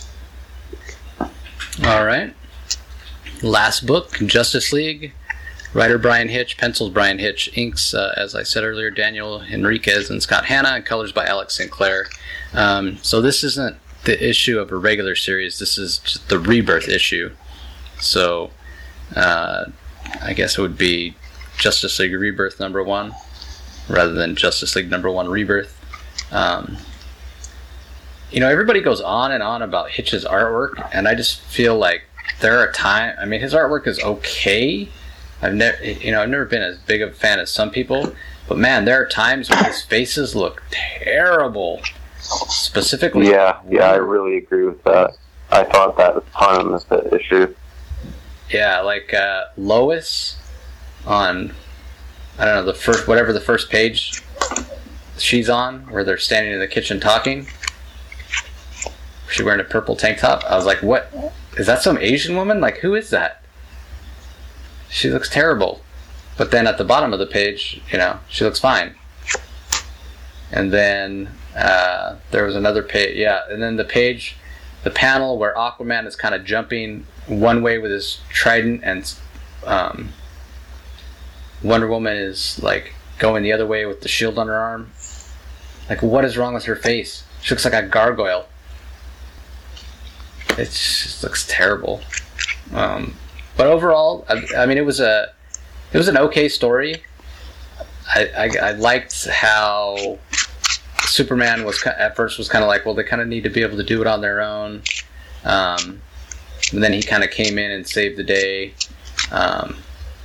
All right. Last book, Justice League, Writer Brian Hitch, pencils Brian Hitch, inks, uh, as I said earlier, Daniel Henriquez and Scott Hanna, and colors by Alex Sinclair. Um, so this isn't the issue of a regular series. This is just the Rebirth issue. So uh, I guess it would be Justice League Rebirth number one rather than Justice League number one Rebirth. Um, you know, everybody goes on and on about Hitch's artwork, and I just feel like there are times. I mean, his artwork is okay. I've never, you know, I've never been as big of a fan as some people, but man, there are times when his faces look terrible. Specifically, yeah, yeah, I really agree with that. I thought that was ton of the issue. Yeah, like uh, Lois on, I don't know, the first, whatever the first page she's on, where they're standing in the kitchen talking. She's wearing a purple tank top. I was like, what? Is that some Asian woman? Like, who is that? She looks terrible. But then at the bottom of the page, you know, she looks fine. And then uh, there was another page, yeah, and then the page, the panel where Aquaman is kind of jumping one way with his trident, and um, Wonder Woman is like going the other way with the shield on her arm. Like, what is wrong with her face? She looks like a gargoyle. It just looks terrible. Um, but overall, I, I mean, it was a, it was an okay story. I, I, I liked how Superman was at first was kind of like, well, they kind of need to be able to do it on their own. Um, and then he kind of came in and saved the day. Um,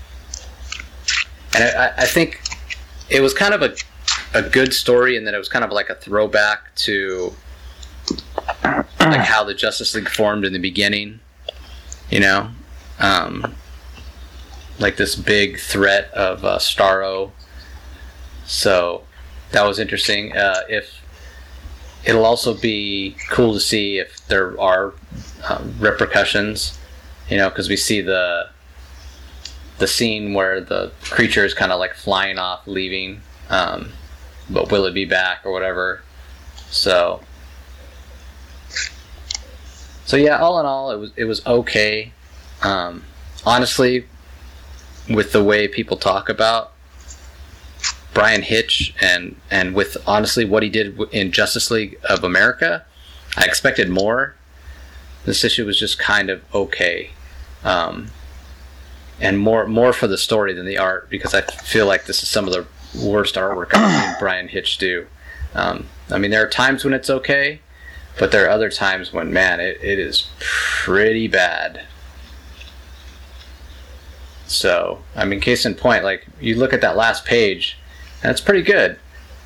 and I, I think it was kind of a, a good story, and then it was kind of like a throwback to like how the Justice League formed in the beginning, you know, um, like this big threat of uh, Starro. So that was interesting. Uh, if it'll also be cool to see if there are um, repercussions, you know, because we see the the scene where the creature is kind of like flying off, leaving, um, but will it be back or whatever? So. So yeah, all in all, it was it was okay. Um, honestly, with the way people talk about Brian Hitch and and with honestly what he did in Justice League of America, I expected more. This issue was just kind of okay, um, and more more for the story than the art, because I feel like this is some of the worst artwork I've seen Brian Hitch do. Um, I mean, there are times when it's okay. But there are other times when, man, it, it is pretty bad. So, I mean, case in point, like, you look at that last page, and it's pretty good.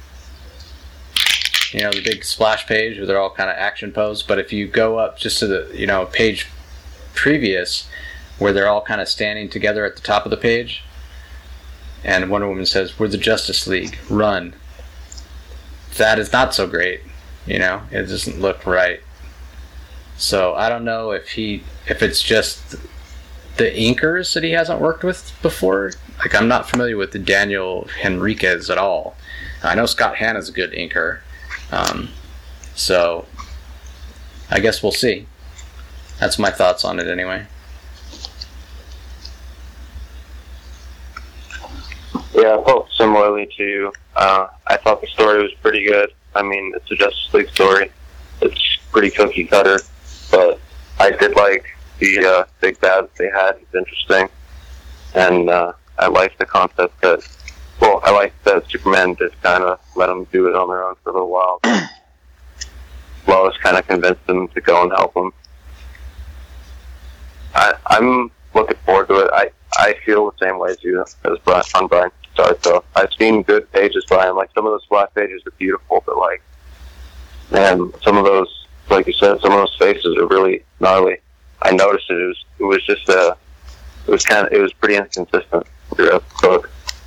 You know, the big splash page where they're all kind of action pose. But if you go up just to the, you know, page previous, where they're all kind of standing together at the top of the page, and Wonder Woman says, "We're the Justice League, run." That is not so great. You know, it doesn't look right. So I don't know if he, if it's just the inkers that he hasn't worked with before. Like, I'm not familiar with the Daniel Henriquez at all. I know Scott Hanna's a good inker. Um, so I guess we'll see. That's my thoughts on it anyway. Yeah, I felt similarly to you. Uh, I thought the story was pretty good. I mean, it's a Justice League story. It's pretty cookie cutter, but I did like the uh, big bad that they had. It's interesting, and uh, I liked the concept that. Well, I liked that Superman just kind of let them do it on their own for a little while. Lois kind of convinced them to go and help them. I, I'm looking forward to it. I I feel the same way as you as Brian, on Brian. Sorry, so I've seen good pages by him. Like, some of those splash pages are beautiful, but like, man, some of those, like you said, some of those faces are really gnarly. I noticed it. It was, it was just uh, it was kind of, it was pretty inconsistent throughout the book.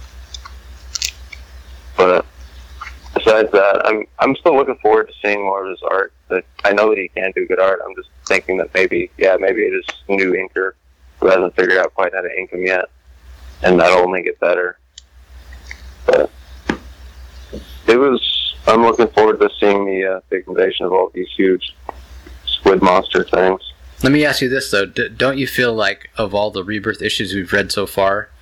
But besides that, I'm I'm still looking forward to seeing more of his art. But I know that he can do good art. I'm just thinking that maybe, yeah, maybe it is a new inker who hasn't figured out quite how to ink him yet, and that'll only get better. But it was. I'm looking forward to seeing the uh, big invasion of all these huge squid monster things. Let me ask you this though: D- don't you feel like, of all the Rebirth issues we've read so far,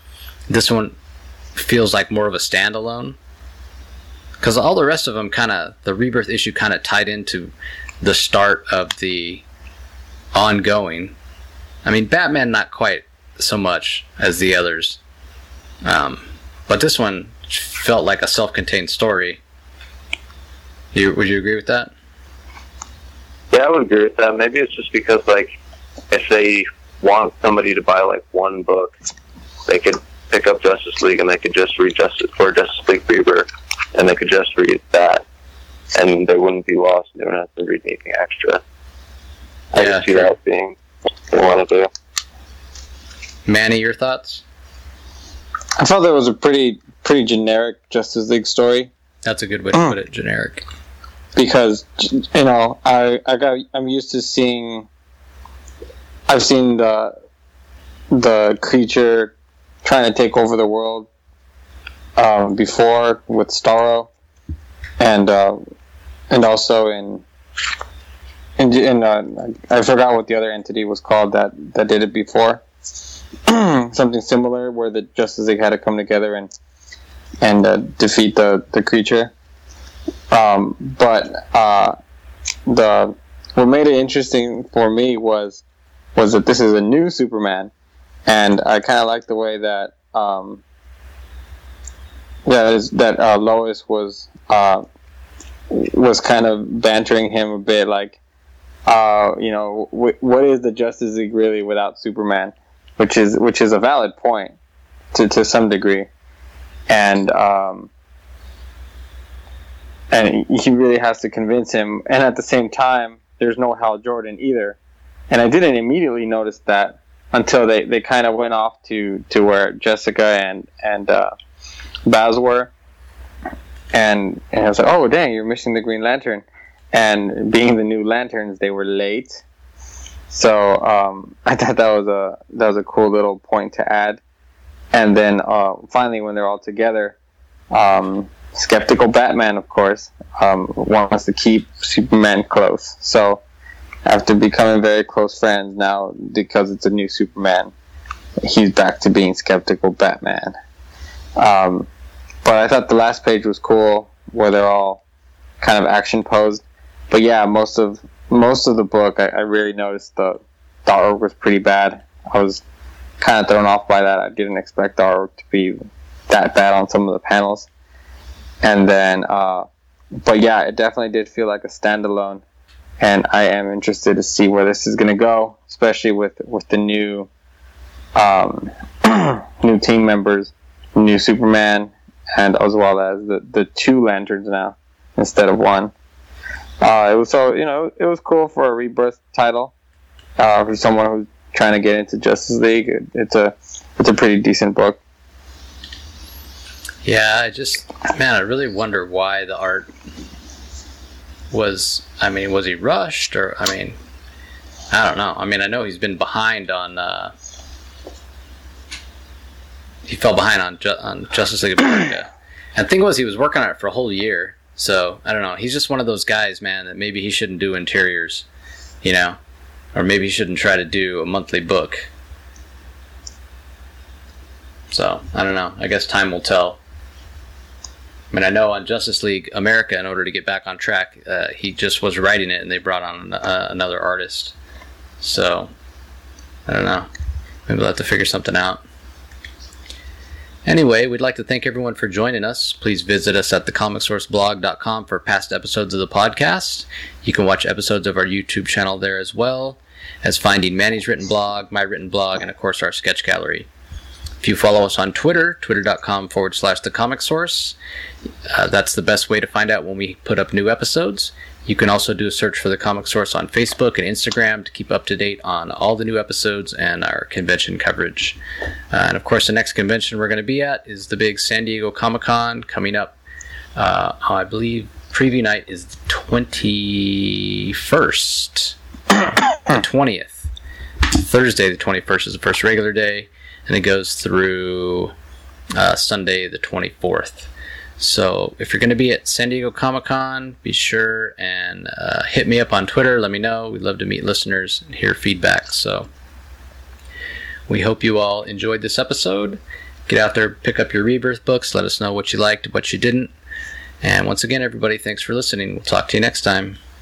this one feels like more of a standalone. Because all the rest of them kind of, the Rebirth issue kind of tied into the start of the ongoing. I mean, Batman not quite so much as the others. Um, but this one felt like a self-contained story. You, would you agree with that? Yeah, I would agree with that. Maybe it's just because, like, if they want somebody to buy, like, one book, they could pick up Justice League and they could just read Justice for Justice League Rebirth, and they could just read that, and they wouldn't be lost. They wouldn't have to read anything extra. I Yeah, can see true. that being what they want to do. Manny, your thoughts? I felt that was a pretty pretty generic Justice League story. That's a good way to put it, generic. Because, you know, I I got I'm used to seeing. I've seen the the creature trying to take over the world um, before with Starro, and uh, and also in in, in uh, I forgot what the other entity was called that, that did it before. Something similar where the Justice League had to come together and and uh, defeat the the creature. Um, but uh, the what made it interesting for me was was that this is a new Superman, and I kind of like the way that um, that is that uh, Lois was uh, was kind of bantering him a bit, like, uh, you know, w- what is the Justice League really without Superman? Which is which is a valid point to to some degree, and um, and he really has to convince him. And at the same time, there's no Hal Jordan either. And I didn't immediately notice that until they, they kind of went off to, to where Jessica and and uh, Baz were, and and I was like, oh dang, you're missing the Green Lantern. And being the new Lanterns, they were late. So um, I thought that was a that was a cool little point to add. And then uh, finally, when they're all together, um, skeptical Batman, of course, um, wants to keep Superman close. So after becoming very close friends now, because it's a new Superman, he's back to being skeptical Batman. Um, but I thought the last page was cool, where they're all kind of action posed. But yeah, most of most of the book, I, I really noticed the, the artwork was pretty bad. I was kind of thrown off by that. I didn't expect the artwork to be that bad on some of the panels. And then, uh, but yeah, it definitely did feel like a standalone. And I am interested to see where this is going to go, especially with, with the new um, new team members, new Superman, and as well as the, the two Lanterns now instead of one. Uh, it was so you know it was cool for a Rebirth title uh, for someone who's trying to get into Justice League. It, it's a it's a pretty decent book. Yeah, I just man, I really wonder why the art was. I mean, was he rushed or? I mean, I don't know. I mean, I know he's been behind on. Uh, he fell behind on Ju- on Justice League of America, and the thing was, he was working on it for a whole year. So, I don't know. He's just one of those guys, man, that maybe he shouldn't do interiors, you know? Or maybe he shouldn't try to do a monthly book. So, I don't know. I guess time will tell. I mean, I know on Justice League America, in order to get back on track, uh, he just was writing it and they brought on uh, another artist. So, I don't know. Maybe we'll have to figure something out. Anyway, we'd like to thank everyone for joining us. Please visit us at the comic source blog dot com for past episodes of the podcast. You can watch episodes of our YouTube channel there as well as finding Manny's written blog, my written blog, and of course our sketch gallery. If you follow us on Twitter, twitter.com forward slash the comic source, uh, that's the best way to find out when we put up new episodes. You can also do a search for the Comic Source on Facebook and Instagram to keep up to date on all the new episodes and our convention coverage. Uh, and of course, the next convention we're going to be at is the big San Diego Comic-Con coming up. Uh, I believe preview night is the twenty-first, the twentieth. Thursday the twenty-first is the first regular day, and it goes through uh, Sunday the twenty-fourth. So if you're going to be at San Diego Comic-Con, be sure and uh, hit me up on Twitter. Let me know. We'd love to meet listeners and hear feedback. So we hope you all enjoyed this episode, Get out there, pick up your Rebirth books. Let us know what you liked, what you didn't. And once again, everybody, thanks for listening. We'll talk to you next time.